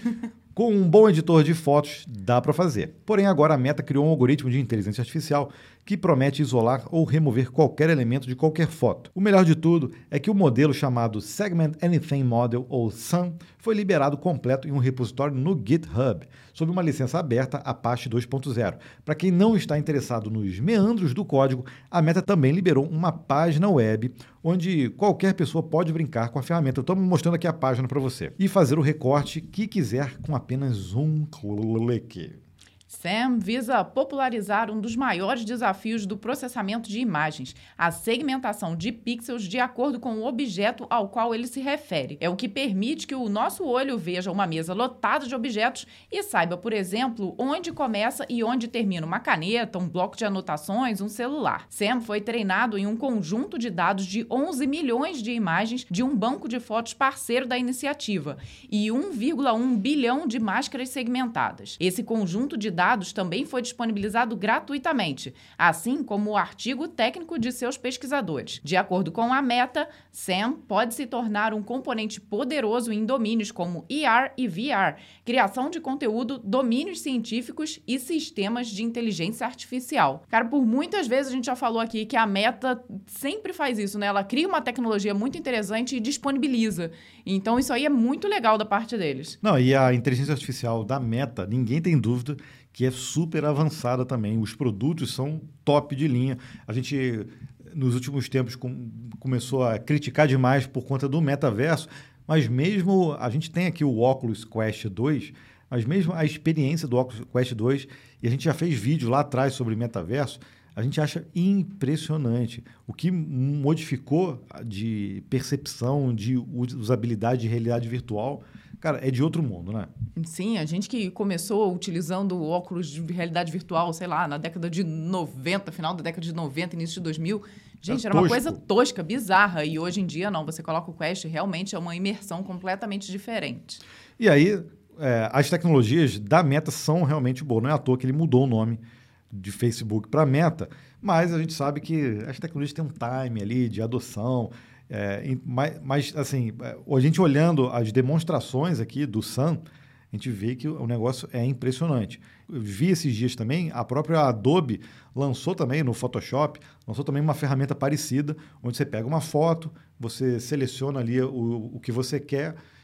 [SPEAKER 1] Com um bom editor de fotos, dá para fazer. Porém, agora a Meta criou um algoritmo de inteligência artificial que promete isolar ou remover qualquer elemento de qualquer foto. O melhor de tudo é que o modelo chamado Segment Anything Model, ou S A M, foi liberado completo em um repositório no GitHub, sob uma licença aberta Apache dois ponto zero. Para quem não está interessado nos meandros do código, a Meta também liberou uma página web onde qualquer pessoa pode brincar com a ferramenta. Eu estou mostrando aqui a página para você. E fazer o recorte que quiser com apenas um clique.
[SPEAKER 2] SAM visa popularizar um dos maiores desafios do processamento de imagens, a segmentação de pixels de acordo com o objeto ao qual ele se refere. É o que permite que o nosso olho veja uma mesa lotada de objetos e saiba, por exemplo, onde começa e onde termina uma caneta, um bloco de anotações, um celular. SAM foi treinado em um conjunto de dados de onze milhões de imagens de um banco de fotos parceiro da iniciativa e um vírgula um bilhão de máscaras segmentadas. Esse conjunto de dados dados também foi disponibilizado gratuitamente, assim como o artigo técnico de seus pesquisadores. De acordo com a Meta, SAM pode se tornar um componente poderoso em domínios como E R e V R, criação de conteúdo, domínios científicos e sistemas de inteligência artificial. Cara, por muitas vezes a gente já falou aqui que a Meta sempre faz isso, né? Ela cria uma tecnologia muito interessante e disponibiliza. Então isso aí é muito legal da parte deles.
[SPEAKER 1] Não, e a inteligência artificial da Meta, ninguém tem dúvida que é super avançada também. Os produtos são top de linha. A gente, nos últimos tempos, com, começou a criticar demais por conta do metaverso, mas mesmo a gente tem aqui o Oculus Quest dois, mas mesmo a experiência do Oculus Quest dois, e a gente já fez vídeo lá atrás sobre metaverso, a gente acha impressionante. O que modificou de percepção, de usabilidade de realidade virtual, cara, é de outro mundo, né?
[SPEAKER 2] Sim, a gente que começou utilizando óculos de realidade virtual, sei lá, na década de noventa, final da década de noventa, início de dois mil, gente,
[SPEAKER 1] é
[SPEAKER 2] era uma coisa tosca, bizarra. E hoje em dia, não, você coloca o Quest, realmente é uma imersão completamente diferente.
[SPEAKER 1] E aí, é, as tecnologias da Meta são realmente boas. Não é à toa que ele mudou o nome de Facebook para Meta, mas a gente sabe que as tecnologias têm um time ali de adoção. É, mas, mas, assim, a gente olhando as demonstrações aqui do SAM, a gente vê que o negócio é impressionante. Eu vi esses dias também, a própria Adobe lançou também no Photoshop, lançou também uma ferramenta parecida, onde você pega uma foto, você seleciona ali o, o que você quer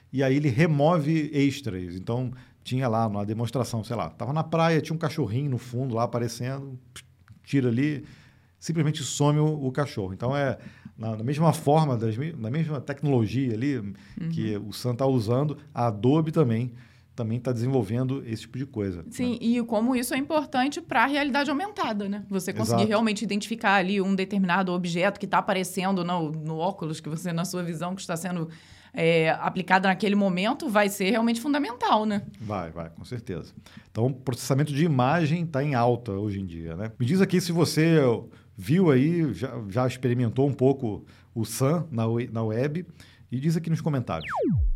[SPEAKER 1] e aí ele remove extras. Então, tinha lá uma demonstração, sei lá, estava na praia, tinha um cachorrinho no fundo lá aparecendo, tira ali, simplesmente some o, o cachorro. Então, é na, na mesma forma, das, na mesma tecnologia ali uhum. que o Sam está usando, a Adobe também também está desenvolvendo esse tipo de coisa.
[SPEAKER 2] Sim,
[SPEAKER 1] né?
[SPEAKER 2] E como isso é importante para a realidade aumentada, né? Você conseguir
[SPEAKER 1] Exato.
[SPEAKER 2] realmente identificar ali um determinado objeto que está aparecendo no, no óculos, que você, na sua visão, que está sendo é, aplicado naquele momento, vai ser realmente fundamental, né?
[SPEAKER 1] Vai, vai, com certeza. Então, o processamento de imagem está em alta hoje em dia, né? Me diz aqui se você viu aí, já, já experimentou um pouco o Sam na, na web, e diz aqui nos comentários.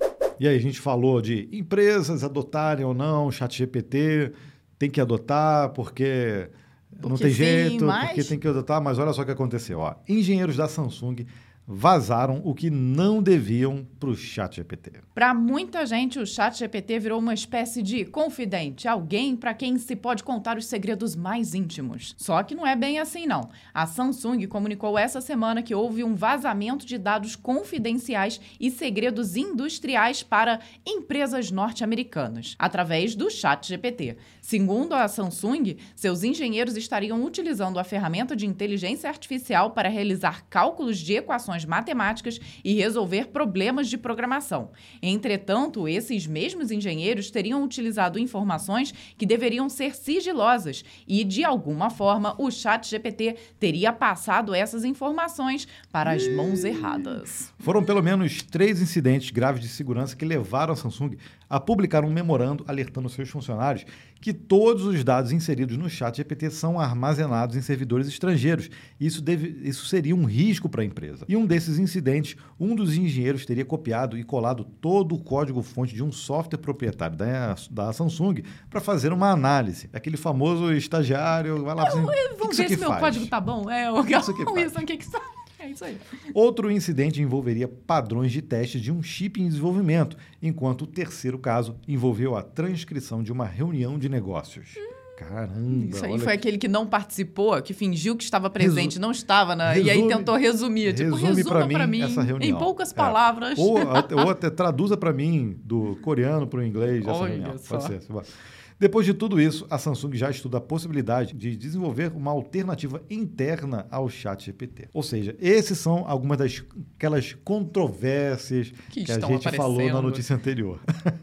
[SPEAKER 1] E aí, a gente falou de empresas adotarem ou não o ChatGPT, tem que adotar porque, porque não tem sim, jeito,
[SPEAKER 2] mas...
[SPEAKER 1] porque tem que adotar, mas olha só o que aconteceu. Ó. Engenheiros da Samsung vazaram o que não deviam para o ChatGPT.
[SPEAKER 2] Para muita gente, o ChatGPT virou uma espécie de confidente, alguém para quem se pode contar os segredos mais íntimos. Só que não é bem assim, não. A Samsung comunicou essa semana que houve um vazamento de dados confidenciais e segredos industriais para empresas norte-americanas, através do ChatGPT. Segundo a Samsung, seus engenheiros estariam utilizando a ferramenta de inteligência artificial para realizar cálculos de equações matemáticas e resolver problemas de programação. Entretanto, esses mesmos engenheiros teriam utilizado informações que deveriam ser sigilosas e, de alguma forma, o ChatGPT teria passado essas informações para as mãos erradas.
[SPEAKER 1] Foram pelo menos três incidentes graves de segurança que levaram a Samsung a publicar um memorando alertando seus funcionários que todos os dados inseridos no ChatGPT são armazenados em servidores estrangeiros. Isso, deve, isso seria um risco para a empresa. E um desses incidentes, um dos engenheiros teria copiado e colado todo o código-fonte de um software proprietário da, da Samsung para fazer uma análise. Aquele famoso estagiário, vai lá...
[SPEAKER 2] Eu, eu, vamos ver se meu
[SPEAKER 1] faz?
[SPEAKER 2] código tá bom. É, o que isso
[SPEAKER 1] que faz?
[SPEAKER 2] Isso, o que que faz? É isso aí.
[SPEAKER 1] Outro incidente envolveria padrões de teste de um chip em desenvolvimento, enquanto o terceiro caso envolveu a transcrição de uma reunião de negócios. Hum, Caramba!
[SPEAKER 2] Isso aí
[SPEAKER 1] olha
[SPEAKER 2] foi
[SPEAKER 1] que...
[SPEAKER 2] aquele que não participou, que fingiu que estava presente, Resu... não estava, na...
[SPEAKER 1] resume,
[SPEAKER 2] e aí tentou resumir. Tipo,
[SPEAKER 1] resume
[SPEAKER 2] resuma
[SPEAKER 1] para mim,
[SPEAKER 2] mim
[SPEAKER 1] essa reunião.
[SPEAKER 2] Em poucas
[SPEAKER 1] é.
[SPEAKER 2] palavras.
[SPEAKER 1] Ou, ou até traduza para mim do coreano para o inglês essa
[SPEAKER 2] Olha
[SPEAKER 1] reunião.
[SPEAKER 2] só.
[SPEAKER 1] Pode ser. Depois de tudo isso, a Samsung já estuda a possibilidade de desenvolver uma alternativa interna ao ChatGPT. Ou seja, esses são algumas das aquelas controvérsias que, que a gente falou na notícia anterior.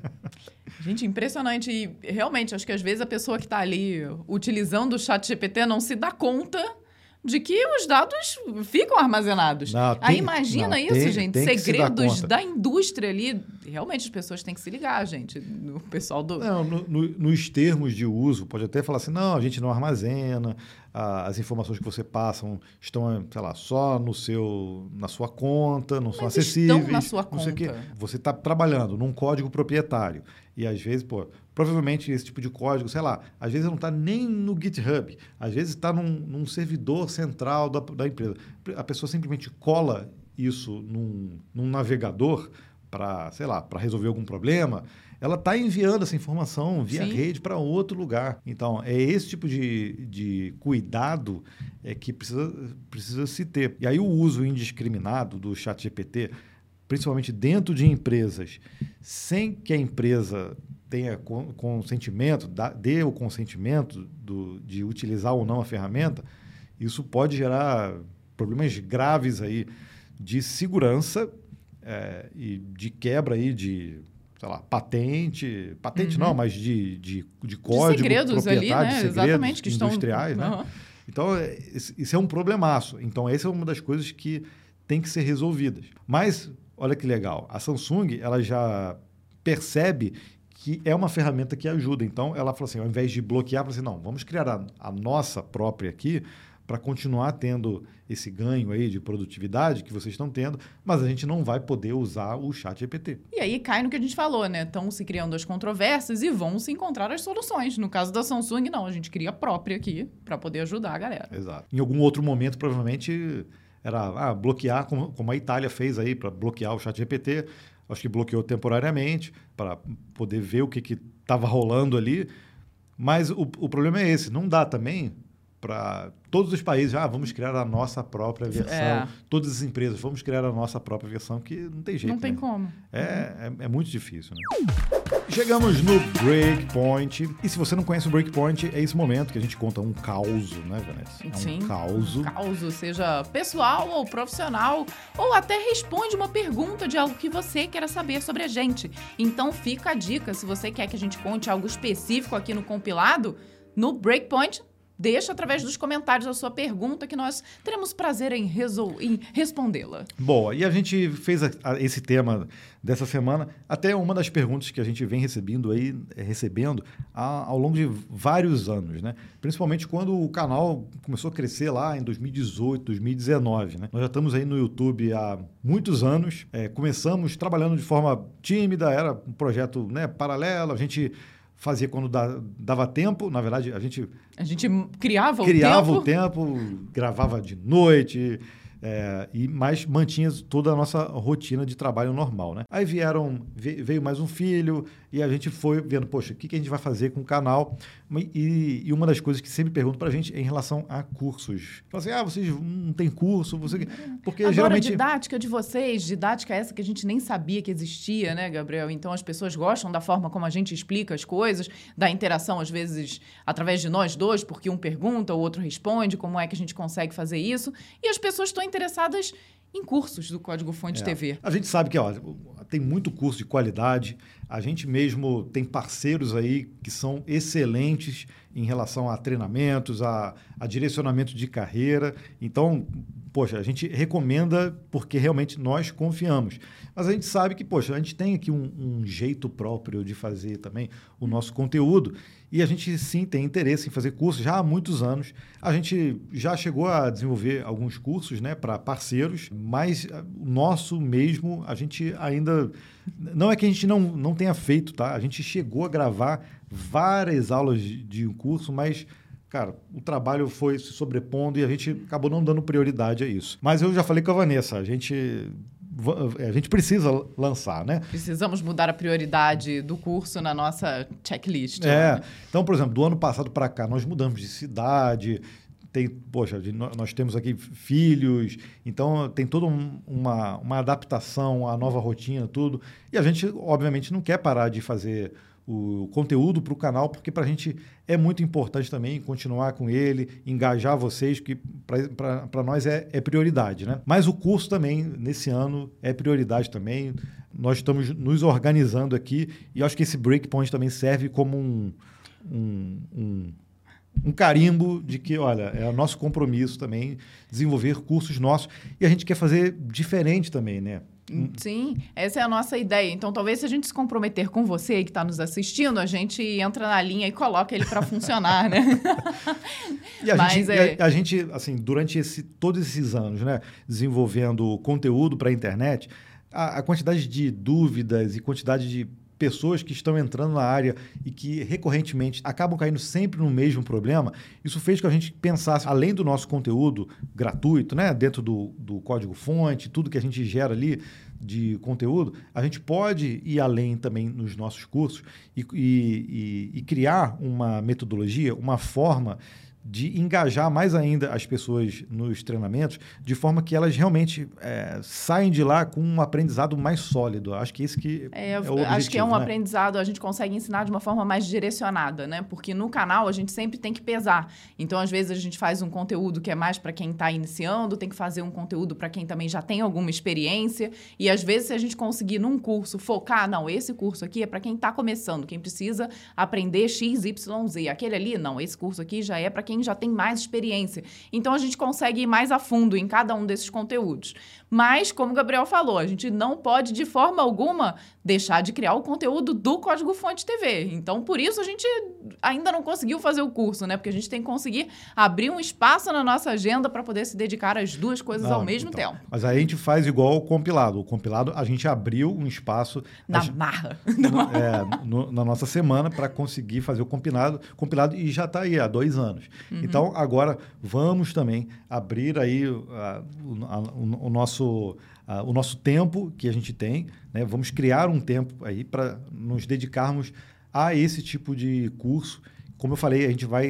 [SPEAKER 2] Gente, impressionante. E realmente, acho que às vezes a pessoa que está ali utilizando o ChatGPT não se dá conta de que os dados ficam armazenados.
[SPEAKER 1] Não, tem,
[SPEAKER 2] Aí imagina
[SPEAKER 1] não,
[SPEAKER 2] isso,
[SPEAKER 1] tem,
[SPEAKER 2] gente.
[SPEAKER 1] tem
[SPEAKER 2] Segredos da indústria ali. Realmente as pessoas têm que se ligar, gente. O pessoal do...
[SPEAKER 1] Não, no, no, nos termos de uso, pode até falar assim, não, a gente não armazena, a, as informações que você passam estão, sei lá, só no seu, na sua conta, não
[SPEAKER 2] Mas
[SPEAKER 1] são acessíveis.
[SPEAKER 2] Estão na sua
[SPEAKER 1] não
[SPEAKER 2] conta.
[SPEAKER 1] Sei o quê. Você está trabalhando num código proprietário. E às vezes, pô, provavelmente esse tipo de código, sei lá, às vezes não está nem no GitHub, às vezes está num, num servidor central da, da empresa. A pessoa simplesmente cola isso num, num navegador para, sei lá, para resolver algum problema, ela está enviando essa informação via Sim. rede para outro lugar. Então, é esse tipo de, de cuidado é que precisa, precisa se ter. E aí o uso indiscriminado do ChatGPT, principalmente dentro de empresas, sem que a empresa tenha consentimento, dê o consentimento do, de utilizar ou não a ferramenta, isso pode gerar problemas graves aí de segurança é, e de quebra aí de, sei lá, patente, patente uhum. não, mas de, de, de código
[SPEAKER 2] de segredos ali, né?
[SPEAKER 1] de segredos
[SPEAKER 2] Exatamente, que
[SPEAKER 1] industriais,
[SPEAKER 2] estão...
[SPEAKER 1] né?
[SPEAKER 2] Uhum.
[SPEAKER 1] Então, isso é um problemaço. Então, essa é uma das coisas que tem que ser resolvidas. Mas, olha que legal, a Samsung, ela já percebe que é uma ferramenta que ajuda. Então, ela falou assim, ao invés de bloquear, ela falou assim, não, vamos criar a, a nossa própria aqui para continuar tendo esse ganho aí de produtividade que vocês estão tendo, mas a gente não vai poder usar o ChatGPT.
[SPEAKER 2] E aí cai no que a gente falou, né? Estão se criando as controvérsias e vão se encontrar as soluções. No caso da Samsung, não. A gente cria a própria aqui para poder ajudar a galera.
[SPEAKER 1] Exato. Em algum outro momento, provavelmente, era ah, bloquear, como, como a Itália fez aí para bloquear o ChatGPT. Acho que bloqueou temporariamente para poder ver o que estava rolando ali. Mas o, o problema é esse. Não dá também para todos os países, ah, vamos criar a nossa própria versão, é. todas as empresas, vamos criar a nossa própria versão, que não tem jeito.
[SPEAKER 2] Não tem
[SPEAKER 1] né?
[SPEAKER 2] como.
[SPEAKER 1] É, é, é muito difícil. Né? Chegamos no Breakpoint, e se você não conhece o Breakpoint, é esse momento que a gente conta um caos, né, Vanessa? É um
[SPEAKER 2] Sim,
[SPEAKER 1] caos.
[SPEAKER 2] um caos, seja pessoal ou profissional, ou até responde uma pergunta de algo que você queira saber sobre a gente. Então fica a dica, se você quer que a gente conte algo específico aqui no compilado, no Breakpoint, deixa através dos comentários a sua pergunta que nós teremos prazer em, resol- em respondê-la.
[SPEAKER 1] Boa, e a gente fez a, a, esse tema dessa semana, até uma das perguntas que a gente vem recebendo aí, recebendo a, ao longo de vários anos, né? Principalmente quando o canal começou a crescer lá em dois mil e dezoito, dois mil e dezenove, né? Nós já estamos aí no YouTube há muitos anos, é, começamos trabalhando de forma tímida, era um projeto, né, paralelo, a gente fazia quando dava tempo, na verdade, a gente...
[SPEAKER 2] A gente criava o
[SPEAKER 1] criava
[SPEAKER 2] tempo.
[SPEAKER 1] o tempo, gravava de noite, é, e mas mantinha toda a nossa rotina de trabalho normal, né? Aí vieram, veio mais um filho, e a gente foi vendo, poxa, o que, que a gente vai fazer com o canal? E, e uma das coisas que sempre perguntam pra gente é em relação a cursos. Fala assim, ah, vocês não têm curso? Você... Porque
[SPEAKER 2] Agora,
[SPEAKER 1] geralmente...
[SPEAKER 2] a didática de vocês, didática essa que a gente nem sabia que existia, né, Gabriel? Então, as pessoas gostam da forma como a gente explica as coisas, da interação, às vezes, através de nós dois, porque um pergunta, o outro responde, como é que a gente consegue fazer isso. E as pessoas estão interessadas em cursos do Código Fonte
[SPEAKER 1] é.
[SPEAKER 2] T V.
[SPEAKER 1] A gente sabe que ó, tem muito curso de qualidade, a gente mesmo tem parceiros aí que são excelentes em relação a treinamentos, a, a direcionamento de carreira. Então, poxa, a gente recomenda porque realmente nós confiamos. Mas a gente sabe que, poxa, a gente tem aqui um, um jeito próprio de fazer também o nosso conteúdo e a gente, sim, tem interesse em fazer cursos já há muitos anos. A gente já chegou a desenvolver alguns cursos, né, para parceiros, mas o nosso mesmo, a gente ainda... Não é que a gente não, não tenha feito, tá? A gente chegou a gravar várias aulas de, de um curso, mas... Cara, o trabalho foi se sobrepondo e a gente acabou não dando prioridade a isso. Mas eu já falei com a Vanessa, a gente, a gente precisa lançar, né?
[SPEAKER 2] Precisamos mudar a prioridade do curso na nossa checklist.
[SPEAKER 1] É.
[SPEAKER 2] Né?
[SPEAKER 1] Então, por exemplo, do ano passado para cá, nós mudamos de cidade, tem, poxa, nós temos aqui filhos, então tem toda um, uma, uma adaptação à nova rotina, tudo. E a gente, obviamente, não quer parar de fazer o conteúdo para o canal, porque para a gente é muito importante também continuar com ele, engajar vocês, que para nós é, é prioridade, né? Mas o curso também, nesse ano, é prioridade também. Nós estamos nos organizando aqui e acho que esse Breakpoint também serve como um, um, um, um carimbo de que, olha, é o nosso compromisso também desenvolver cursos nossos e a gente quer fazer diferente também, né?
[SPEAKER 2] Sim, essa é a nossa ideia. Então, talvez se a gente se comprometer com você que está nos assistindo, a gente entra na linha e coloca ele para funcionar, né?
[SPEAKER 1] E a,
[SPEAKER 2] Mas
[SPEAKER 1] gente,
[SPEAKER 2] é...
[SPEAKER 1] a, a gente, assim, durante esse, todos esses anos, né, desenvolvendo conteúdo para a internet, a, a quantidade de dúvidas e quantidade de pessoas que estão entrando na área e que recorrentemente acabam caindo sempre no mesmo problema, isso fez que a gente pensasse, além do nosso conteúdo gratuito, né, dentro do, do código-fonte, tudo que a gente gera ali de conteúdo, a gente pode ir além também nos nossos cursos e, e, e criar uma metodologia, uma forma de engajar mais ainda as pessoas nos treinamentos, de forma que elas realmente é, saem de lá com um aprendizado mais sólido. Acho que esse que é, é o objetivo.
[SPEAKER 2] Acho que é um
[SPEAKER 1] né?
[SPEAKER 2] aprendizado, a gente consegue ensinar de uma forma mais direcionada, né? Porque no canal a gente sempre tem que pesar. Então, às vezes, a gente faz um conteúdo que é mais para quem está iniciando, tem que fazer um conteúdo para quem também já tem alguma experiência. E, às vezes, se a gente conseguir num curso focar, não, esse curso aqui é para quem está começando, quem precisa aprender X, Y, Z. Aquele ali, não, esse curso aqui já é para quem já tem mais experiência. Então, a gente consegue ir mais a fundo em cada um desses conteúdos. Mas, como o Gabriel falou, a gente não pode, de forma alguma, deixar de criar o conteúdo do Código Fonte T V. Então, por isso, a gente ainda não conseguiu fazer o curso, né? Porque a gente tem que conseguir abrir um espaço na nossa agenda para poder se dedicar às duas coisas não, ao mesmo
[SPEAKER 1] então,
[SPEAKER 2] tempo.
[SPEAKER 1] Mas aí a gente faz igual o compilado. O compilado, a gente abriu um espaço...
[SPEAKER 2] Na
[SPEAKER 1] gente,
[SPEAKER 2] marra.
[SPEAKER 1] No, é, no, na nossa semana para conseguir fazer o compilado, compilado e já está aí há dois anos. Uhum. Então, agora, vamos também abrir aí uh, o, a, o, o nosso... Uh, o nosso tempo que a gente tem, né? Vamos criar um tempo aí para nos dedicarmos a esse tipo de curso. Como eu falei, a gente vai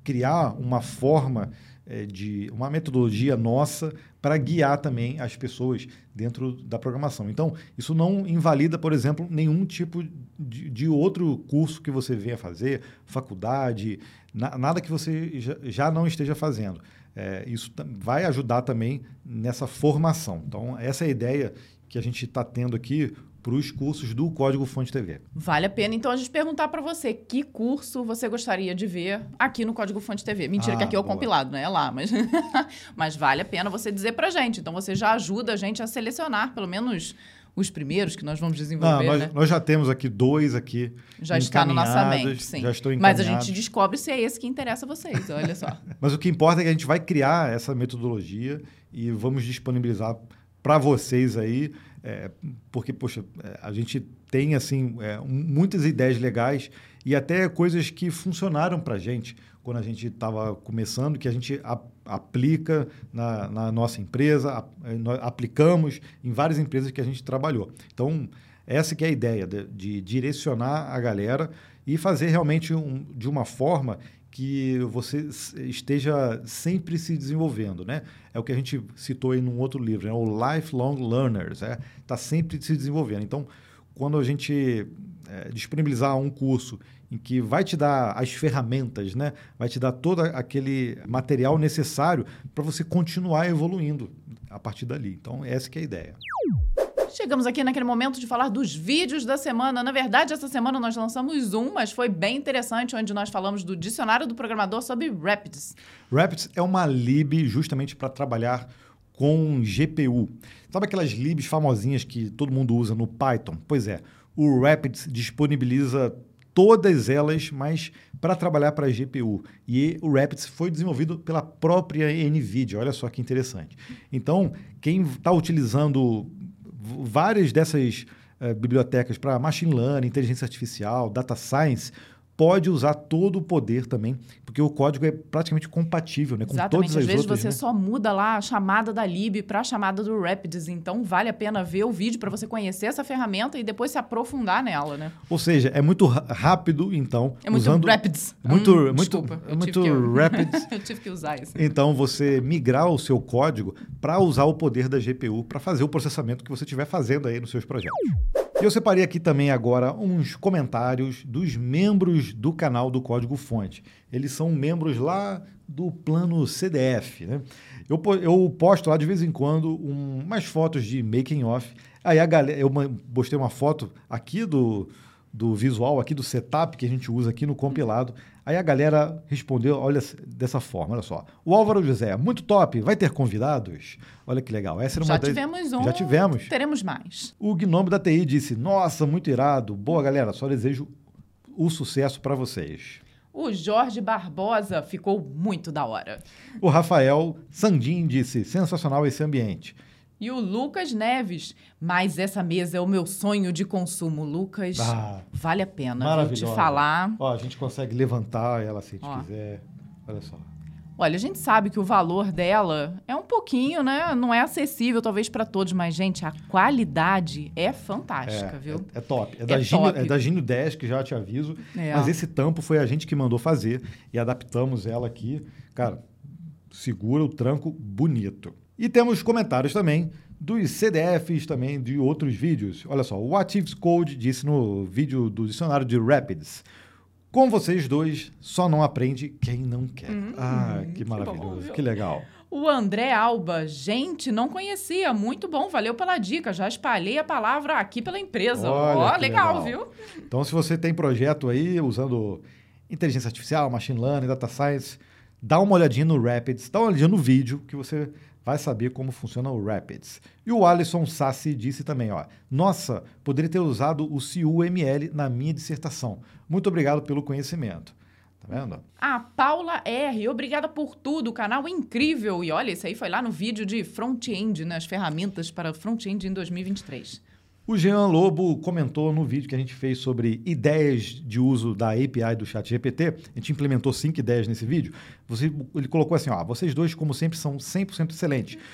[SPEAKER 1] criar uma forma, é, de uma metodologia nossa para guiar também as pessoas dentro da programação. Então, isso não invalida, por exemplo, nenhum tipo de, de outro curso que você venha fazer, faculdade, na, nada que você já, já não esteja fazendo. É, isso vai ajudar também nessa formação. Então, essa é a ideia que a gente está tendo aqui para os cursos do Código Fonte T V.
[SPEAKER 2] Vale a pena, então, a gente perguntar para você que curso você gostaria de ver aqui no Código Fonte T V. Mentira,
[SPEAKER 1] ah,
[SPEAKER 2] que aqui é o
[SPEAKER 1] boa.
[SPEAKER 2] compilado, não é lá, mas, mas vale a pena você dizer para a gente. Então, você já ajuda a gente a selecionar, pelo menos, os primeiros que nós vamos desenvolver,
[SPEAKER 1] Não, nós,
[SPEAKER 2] né?
[SPEAKER 1] nós já temos aqui dois aqui
[SPEAKER 2] Já está no nossa mente, sim.
[SPEAKER 1] Já estão
[SPEAKER 2] Mas
[SPEAKER 1] encaminhados.
[SPEAKER 2] a gente descobre se é esse que interessa a vocês, olha só.
[SPEAKER 1] Mas o que importa é que a gente vai criar essa metodologia e vamos disponibilizar para vocês aí, é, porque, poxa, a gente tem, assim, é, muitas ideias legais e até coisas que funcionaram para a gente quando a gente estava começando, que a gente a, aplica na, na nossa empresa, a, nós aplicamos em várias empresas que a gente trabalhou. Então, essa que é a ideia, de, de direcionar a galera e fazer realmente um, de uma forma que você esteja sempre se desenvolvendo, né? É o que a gente citou aí num outro livro, né? O Lifelong Learners, é? Tá sempre se desenvolvendo. Então, quando a gente é, disponibilizar um curso em que vai te dar as ferramentas, né? Vai te dar todo aquele material necessário para você continuar evoluindo a partir dali. Então, essa que é a ideia.
[SPEAKER 2] Chegamos aqui naquele momento de falar dos vídeos da semana. Na verdade, essa semana nós lançamos um, mas foi bem interessante, onde nós falamos do Dicionário do Programador sobre Rapids.
[SPEAKER 1] Rapids é uma lib justamente para trabalhar com G P U. Sabe aquelas libs famosinhas que todo mundo usa no Python? Pois é, o Rapids disponibiliza todas elas, mas para trabalhar para G P U. E o Rapids foi desenvolvido pela própria NVIDIA. Olha só que interessante. Então, quem está utilizando várias dessas uh, bibliotecas para machine learning, inteligência artificial, data science, pode usar todo o poder também, porque o código é praticamente compatível, né, com
[SPEAKER 2] Exatamente.
[SPEAKER 1] todas as
[SPEAKER 2] Às vezes
[SPEAKER 1] outras.
[SPEAKER 2] você
[SPEAKER 1] né?
[SPEAKER 2] só muda lá a chamada da lib para a chamada do Rapids, então vale a pena ver o vídeo para você conhecer essa ferramenta e depois se aprofundar nela, né?
[SPEAKER 1] Ou seja, é muito rápido, então.
[SPEAKER 2] É muito
[SPEAKER 1] usando
[SPEAKER 2] Rapids.
[SPEAKER 1] Muito,
[SPEAKER 2] hum,
[SPEAKER 1] muito,
[SPEAKER 2] desculpa,
[SPEAKER 1] é
[SPEAKER 2] eu
[SPEAKER 1] muito
[SPEAKER 2] tive que...
[SPEAKER 1] Rapids.
[SPEAKER 2] eu tive que usar isso.
[SPEAKER 1] Então, você migrar o seu código para usar o poder da G P U para fazer o processamento que você estiver fazendo aí nos seus projetos. E eu separei aqui também agora uns comentários dos membros do canal do Código Fonte. Eles são membros lá do plano C D F, né? Eu, eu posto lá de vez em quando um, umas fotos de making off. Aí a galera, eu postei uma foto aqui do, do visual, aqui do setup que a gente usa aqui no compilado. Aí a galera respondeu, olha, dessa forma, olha só. O Álvaro José, muito top, vai ter convidados? Olha que legal. Essa era uma
[SPEAKER 2] Já
[SPEAKER 1] das...
[SPEAKER 2] tivemos um,
[SPEAKER 1] Já tivemos.
[SPEAKER 2] Teremos mais.
[SPEAKER 1] O Gnome da T I disse, nossa, muito irado. Boa, galera, só desejo o sucesso para vocês.
[SPEAKER 2] O Jorge Barbosa ficou muito da hora.
[SPEAKER 1] O Rafael Sandim disse, sensacional esse ambiente.
[SPEAKER 2] E o Lucas Neves, mas essa mesa é o meu sonho de consumo. Lucas, ah, vale a pena viu, te falar.
[SPEAKER 1] Ó, a gente consegue levantar ela se a gente
[SPEAKER 2] Ó.
[SPEAKER 1] quiser. Olha só.
[SPEAKER 2] Olha, a gente sabe que o valor dela é um pouquinho, né? Não é acessível, talvez, para todos, mas, gente, a qualidade é fantástica,
[SPEAKER 1] é,
[SPEAKER 2] viu?
[SPEAKER 1] É, é top. É,
[SPEAKER 2] é
[SPEAKER 1] da Gino,
[SPEAKER 2] top.
[SPEAKER 1] É da Gino dez, que já te aviso.
[SPEAKER 2] É.
[SPEAKER 1] Mas esse tampo foi a gente que mandou fazer e adaptamos ela aqui. Cara, segura o tranco bonito. E temos comentários também dos C D Fs, também de outros vídeos. Olha só, o Atives Code disse no vídeo do dicionário de Rapids, com vocês dois, só não aprende quem não quer. Hum, ah, que maravilhoso, que, bom, que legal.
[SPEAKER 2] O André Alba, gente, não conhecia, muito bom, valeu pela dica, já espalhei a palavra aqui pela empresa. Ó, oh, legal, legal, viu?
[SPEAKER 1] Então, se você tem projeto aí usando inteligência artificial, machine learning, data science, dá uma olhadinha no Rapids, dá uma olhadinha no vídeo que você vai saber como funciona o Rapids. E o Alisson Sassi disse também, ó, nossa, poderia ter usado o C U M L na minha dissertação. Muito obrigado pelo conhecimento. Tá vendo?
[SPEAKER 2] A Paula R, obrigada por tudo, canal incrível. E olha, isso aí foi lá no vídeo de front-end, né, as ferramentas para front-end em dois mil e vinte e três.
[SPEAKER 1] O Jean Lobo comentou no vídeo que a gente fez sobre ideias de uso da A P I do ChatGPT. A gente implementou cinco ideias nesse vídeo. Você, ele colocou assim, ó, vocês dois, como sempre, são cem por cento excelentes.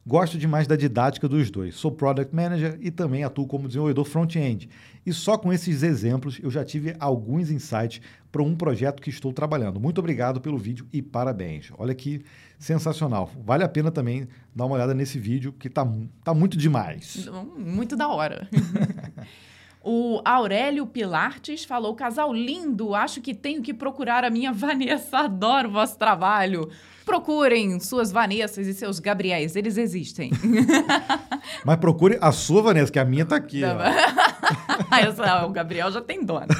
[SPEAKER 1] Gosto demais da didática dos dois. Sou Product Manager e também atuo como desenvolvedor front-end. E só com esses exemplos eu já tive alguns insights para um projeto que estou trabalhando. Muito obrigado pelo vídeo e parabéns. Olha que sensacional. Vale a pena também dar uma olhada nesse vídeo, que tá, tá muito demais.
[SPEAKER 2] Muito da hora. O Aurélio Pilartes falou: casal lindo, acho que tenho que procurar a minha Vanessa, adoro o vosso trabalho. Procurem suas Vanessas e seus Gabriéis, eles existem.
[SPEAKER 1] Mas procure a sua Vanessa, que a minha tá aqui.
[SPEAKER 2] Essa, o Gabriel já tem dona.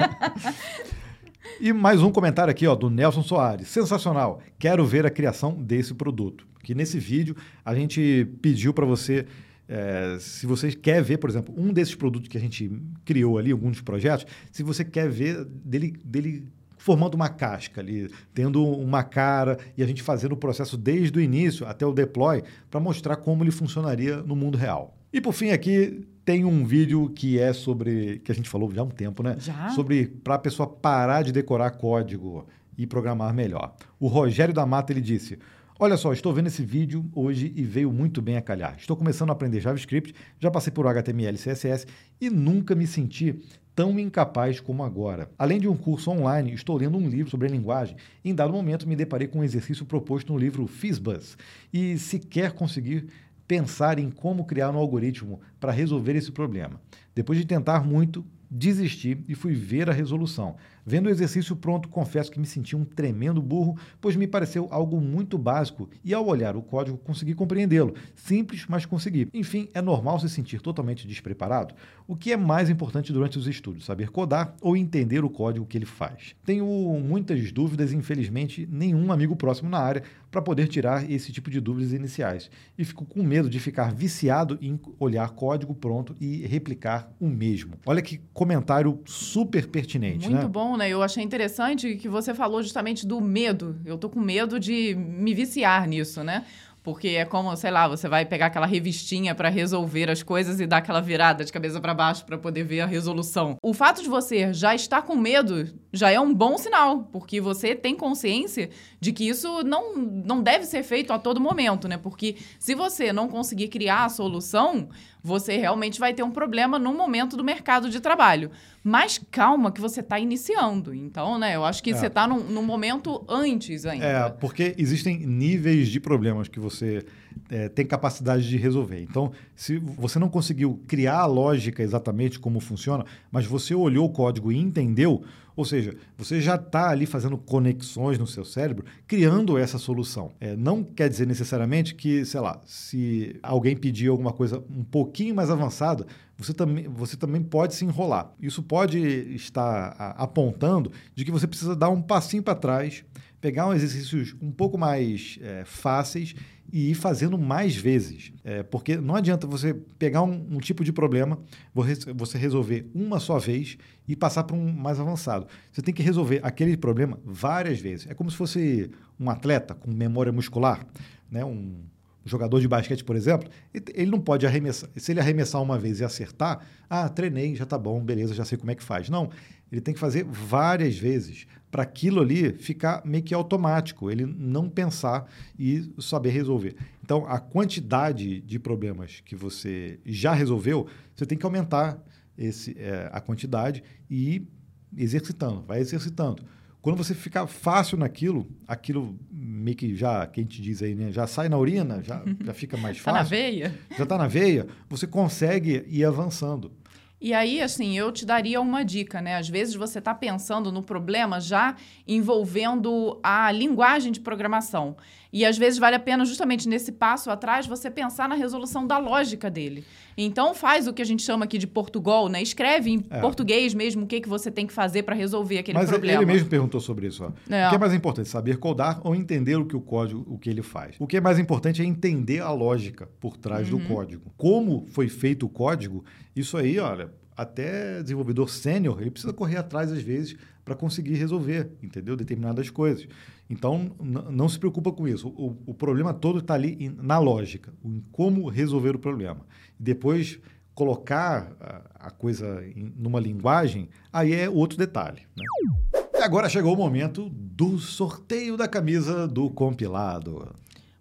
[SPEAKER 1] E mais um comentário aqui, ó, do Nelson Soares. Sensacional. Quero ver a criação desse produto. Que nesse vídeo a gente pediu para você, é, se você quer ver, por exemplo, um desses produtos que a gente criou ali, alguns projetos, se você quer ver dele, dele formando uma casca ali, tendo uma cara e a gente fazendo o processo desde o início até o deploy para mostrar como ele funcionaria no mundo real. E por fim aqui tem um vídeo que é sobre, que a gente falou já há um tempo, né?
[SPEAKER 2] Já?
[SPEAKER 1] Sobre para a pessoa parar de decorar código e programar melhor. O Rogério da Mata, ele disse: olha só, estou vendo esse vídeo hoje e veio muito bem a calhar. Estou começando a aprender JavaScript, já passei por H T M L e C S S e nunca me senti tão incapaz como agora. Além de um curso online, estou lendo um livro sobre a linguagem e em dado momento me deparei com um exercício proposto no livro Fizzbuzz e sequer consegui pensar em como criar um algoritmo para resolver esse problema. Depois de tentar muito, desisti e fui ver a resolução. Vendo o exercício pronto, confesso que me senti um tremendo burro, pois me pareceu algo muito básico e ao olhar o código consegui compreendê-lo. Simples, mas consegui. Enfim, é normal se sentir totalmente despreparado? O que é mais importante durante os estudos? Saber codar ou entender o código que ele faz? Tenho muitas dúvidas e, infelizmente, nenhum amigo próximo na área para poder tirar esse tipo de dúvidas iniciais. E fico com medo de ficar viciado em olhar código pronto e replicar o mesmo. Olha que comentário super pertinente,
[SPEAKER 2] Muito
[SPEAKER 1] né?
[SPEAKER 2] bom, né? Eu achei interessante que você falou justamente do medo. Eu tô com medo de me viciar nisso, né? Porque é como, sei lá, você vai pegar aquela revistinha para resolver as coisas e dar aquela virada de cabeça para baixo para poder ver a resolução. O fato de você já estar com medo já é um bom sinal, porque você tem consciência de que isso não, não deve ser feito a todo momento, né? Porque se você não conseguir criar a solução, você realmente vai ter um problema no momento do mercado de trabalho. Mas calma que você está iniciando. Então, né, eu acho que é. você está num, num momento antes ainda.
[SPEAKER 1] É, porque existem níveis de problemas que você é, tem capacidade de resolver. Então, se você não conseguiu criar a lógica exatamente como funciona, mas você olhou o código e entendeu, ou seja, você já está ali fazendo conexões no seu cérebro, criando essa solução. É, não quer dizer necessariamente que, sei lá, se alguém pedir alguma coisa um pouquinho mais avançada, você também, você também pode se enrolar. Isso pode estar a, apontando de que você precisa dar um passinho para trás, pegar um exercícios um pouco mais é, fáceis e ir fazendo mais vezes. É, porque não adianta você pegar um, um tipo de problema, você resolver uma só vez e passar para um mais avançado. Você tem que resolver aquele problema várias vezes. É como se fosse um atleta com memória muscular, né? Um jogador de basquete, por exemplo, ele não pode arremessar. Se ele arremessar uma vez e acertar, ah, treinei, já tá bom, beleza, já sei como é que faz. Não, ele tem que fazer várias vezes para aquilo ali ficar meio que automático, ele não pensar e saber resolver. Então, a quantidade de problemas que você já resolveu, você tem que aumentar esse, é, a quantidade e ir exercitando, vai exercitando. Quando você ficar fácil naquilo, aquilo meio que já, que a gente diz aí, né? Já sai na urina, já, já fica mais fácil.
[SPEAKER 2] Tá na veia?
[SPEAKER 1] Já está na veia, você consegue ir avançando.
[SPEAKER 2] E aí, assim, eu te daria uma dica, né? Às vezes você está pensando no problema já envolvendo a linguagem de programação. E às vezes vale a pena, justamente nesse passo atrás, você pensar na resolução da lógica dele. Então, faz o que a gente chama aqui de Portugal, né? Escreve em é. português mesmo o que, que você tem que fazer para resolver aquele
[SPEAKER 1] Mas
[SPEAKER 2] problema.
[SPEAKER 1] Mas ele mesmo perguntou sobre isso. Ó. É. O que é mais importante, saber codar ou entender o que o código, o que ele faz? O que é mais importante é entender a lógica por trás uhum. do código. Como foi feito o código, isso aí, olha, até desenvolvedor sênior, ele precisa correr atrás, às vezes, para conseguir resolver, entendeu? Determinadas coisas. Então, n- não se preocupa com isso. O, o problema todo está ali em, na lógica, em como resolver o problema. E depois, colocar a, a coisa em, numa linguagem, aí é outro detalhe, né? E agora chegou o momento do sorteio da camisa do compilado.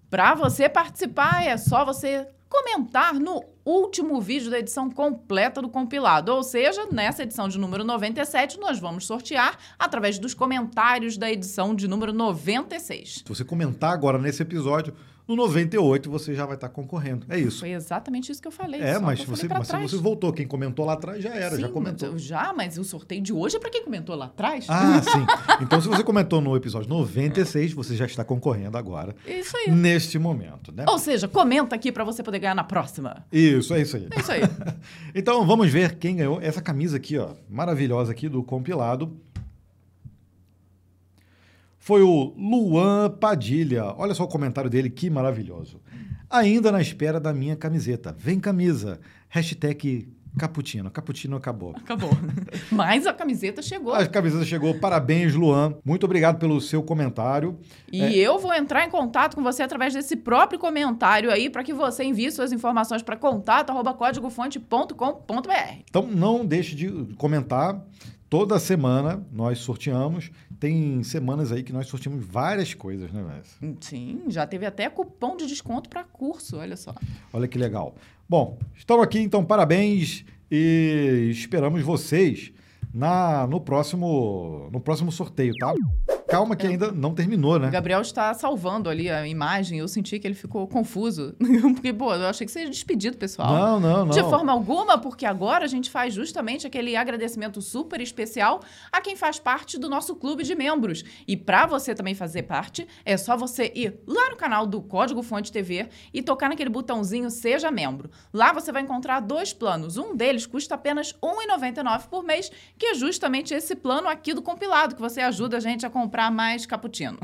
[SPEAKER 2] Para você participar, é só você comentar no último vídeo da edição completa do compilado. Ou seja, nessa edição de número noventa e sete, nós vamos sortear através dos comentários da edição de número noventa e seis.
[SPEAKER 1] Se você comentar agora nesse episódio, no noventa e oito você já vai estar concorrendo. É isso.
[SPEAKER 2] Foi exatamente isso que eu falei.
[SPEAKER 1] É,
[SPEAKER 2] só
[SPEAKER 1] mas,
[SPEAKER 2] que eu
[SPEAKER 1] você,
[SPEAKER 2] falei
[SPEAKER 1] mas se
[SPEAKER 2] trás.
[SPEAKER 1] você voltou, quem comentou lá atrás já era,
[SPEAKER 2] sim,
[SPEAKER 1] já comentou.
[SPEAKER 2] Mas já, mas o sorteio de hoje é para quem comentou lá atrás.
[SPEAKER 1] Ah, sim. Então, se você comentou no episódio noventa e seis, você já está concorrendo agora.
[SPEAKER 2] Isso aí.
[SPEAKER 1] Neste momento, né?
[SPEAKER 2] Ou seja, comenta aqui para você poder ganhar na próxima.
[SPEAKER 1] Isso, é isso aí.
[SPEAKER 2] É isso aí.
[SPEAKER 1] Então, vamos ver quem ganhou essa camisa aqui, ó, maravilhosa aqui do compilado. Foi o Luan Padilha. Olha só o comentário dele, que maravilhoso. Ainda na espera da minha camiseta. Vem camisa. Hashtag Cappuccino. Cappuccino acabou.
[SPEAKER 2] Acabou. Mas a camiseta chegou.
[SPEAKER 1] A camiseta chegou. Parabéns, Luan. Muito obrigado pelo seu comentário.
[SPEAKER 2] E
[SPEAKER 1] é...
[SPEAKER 2] eu vou entrar em contato com você através desse próprio comentário aí para que você envie suas informações para contato arroba código fonte ponto com ponto b r.
[SPEAKER 1] Então, não deixe de comentar. Toda semana nós sorteamos. Tem semanas aí que nós sorteamos várias coisas, né, Vanessa?
[SPEAKER 2] Sim, já teve até cupom de desconto para curso, olha só.
[SPEAKER 1] Olha que legal. Bom, estamos aqui, então, parabéns e esperamos vocês na, no, próximo, no próximo sorteio, tá? Calma que ainda não terminou, né?
[SPEAKER 2] O Gabriel está salvando ali a imagem, eu senti que ele ficou confuso. Porque, pô, eu achei que você ia despedido, pessoal.
[SPEAKER 1] Não, não, não.
[SPEAKER 2] De forma alguma, porque agora a gente faz justamente aquele agradecimento super especial a quem faz parte do nosso clube de membros. E para você também fazer parte, é só você ir lá no canal do Código Fonte T V e tocar naquele botãozinho Seja Membro. Lá você vai encontrar dois planos. Um deles custa apenas um real e noventa e nove centavos por mês, que é justamente esse plano aqui do compilado, que você ajuda a gente a comprar mais cappuccino.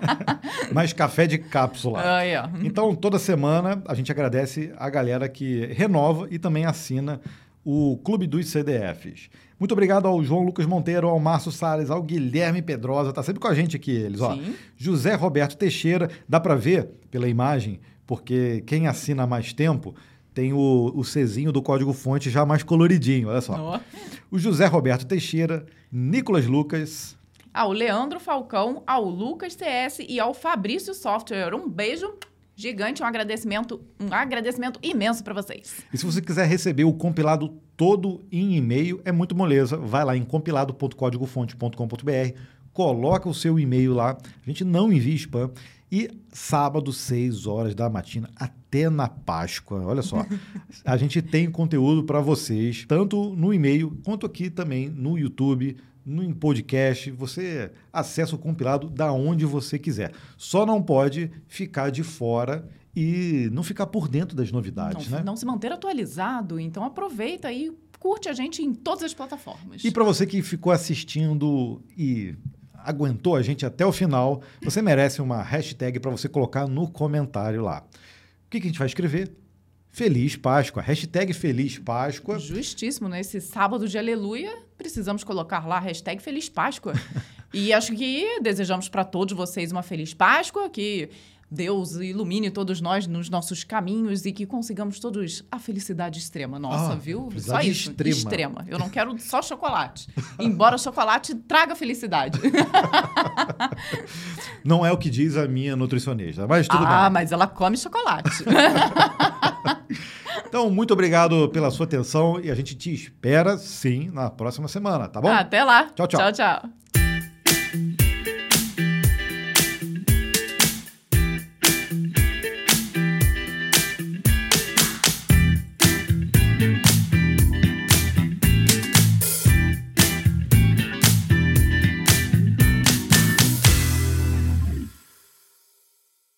[SPEAKER 1] Mais café de cápsula.
[SPEAKER 2] Ah, é.
[SPEAKER 1] Então, toda semana, a gente agradece a galera que renova e também assina o Clube dos C D Fs. Muito obrigado ao João Lucas Monteiro, ao Márcio Salles, ao Guilherme Pedrosa, tá sempre com a gente aqui eles, ó.
[SPEAKER 2] Sim.
[SPEAKER 1] José Roberto Teixeira, dá para ver pela imagem, porque quem assina há mais tempo tem o, o Czinho do Código Fonte já mais coloridinho, olha só.
[SPEAKER 2] Oh.
[SPEAKER 1] O José Roberto Teixeira, Nicolas Lucas...
[SPEAKER 2] Ao Leandro Falcão, ao Lucas C S e ao Fabrício Software. Um beijo gigante, um agradecimento, um agradecimento imenso para vocês.
[SPEAKER 1] E se você quiser receber o compilado todo em e-mail, é muito moleza. Vai lá em compilado ponto código fonte ponto com ponto b r, coloca o seu e-mail lá. A gente não envia spam. E sábado, seis horas da matina, até na Páscoa. Olha só, a gente tem conteúdo para vocês, tanto no e-mail, quanto aqui também no YouTube, no podcast. Você acessa o compilado da onde você quiser. Só não pode ficar de fora e não ficar por dentro das novidades,
[SPEAKER 2] não,
[SPEAKER 1] né?
[SPEAKER 2] Não se manter atualizado. Então aproveita e curte a gente em todas as plataformas.
[SPEAKER 1] E para você que ficou assistindo e aguentou a gente até o final, você merece uma hashtag para você colocar no comentário lá. O que, que a gente vai escrever? Feliz Páscoa. Hashtag Feliz Páscoa.
[SPEAKER 2] Justíssimo, nesse sábado de aleluia, precisamos colocar lá a hashtag Feliz Páscoa. E acho que desejamos para todos vocês uma Feliz Páscoa, que Deus ilumine todos nós nos nossos caminhos e que consigamos todos a felicidade extrema. Nossa,
[SPEAKER 1] ah,
[SPEAKER 2] viu?
[SPEAKER 1] Só
[SPEAKER 2] isso.
[SPEAKER 1] Extrema.
[SPEAKER 2] extrema. Eu não quero só chocolate. Embora chocolate traga felicidade.
[SPEAKER 1] Não é o que diz a minha nutricionista, mas tudo ah, bem.
[SPEAKER 2] Ah, mas ela come chocolate.
[SPEAKER 1] Então, muito obrigado pela sua atenção e a gente te espera, sim, na próxima semana, tá bom?
[SPEAKER 2] Até lá.
[SPEAKER 1] Tchau, tchau.
[SPEAKER 2] Tchau, tchau.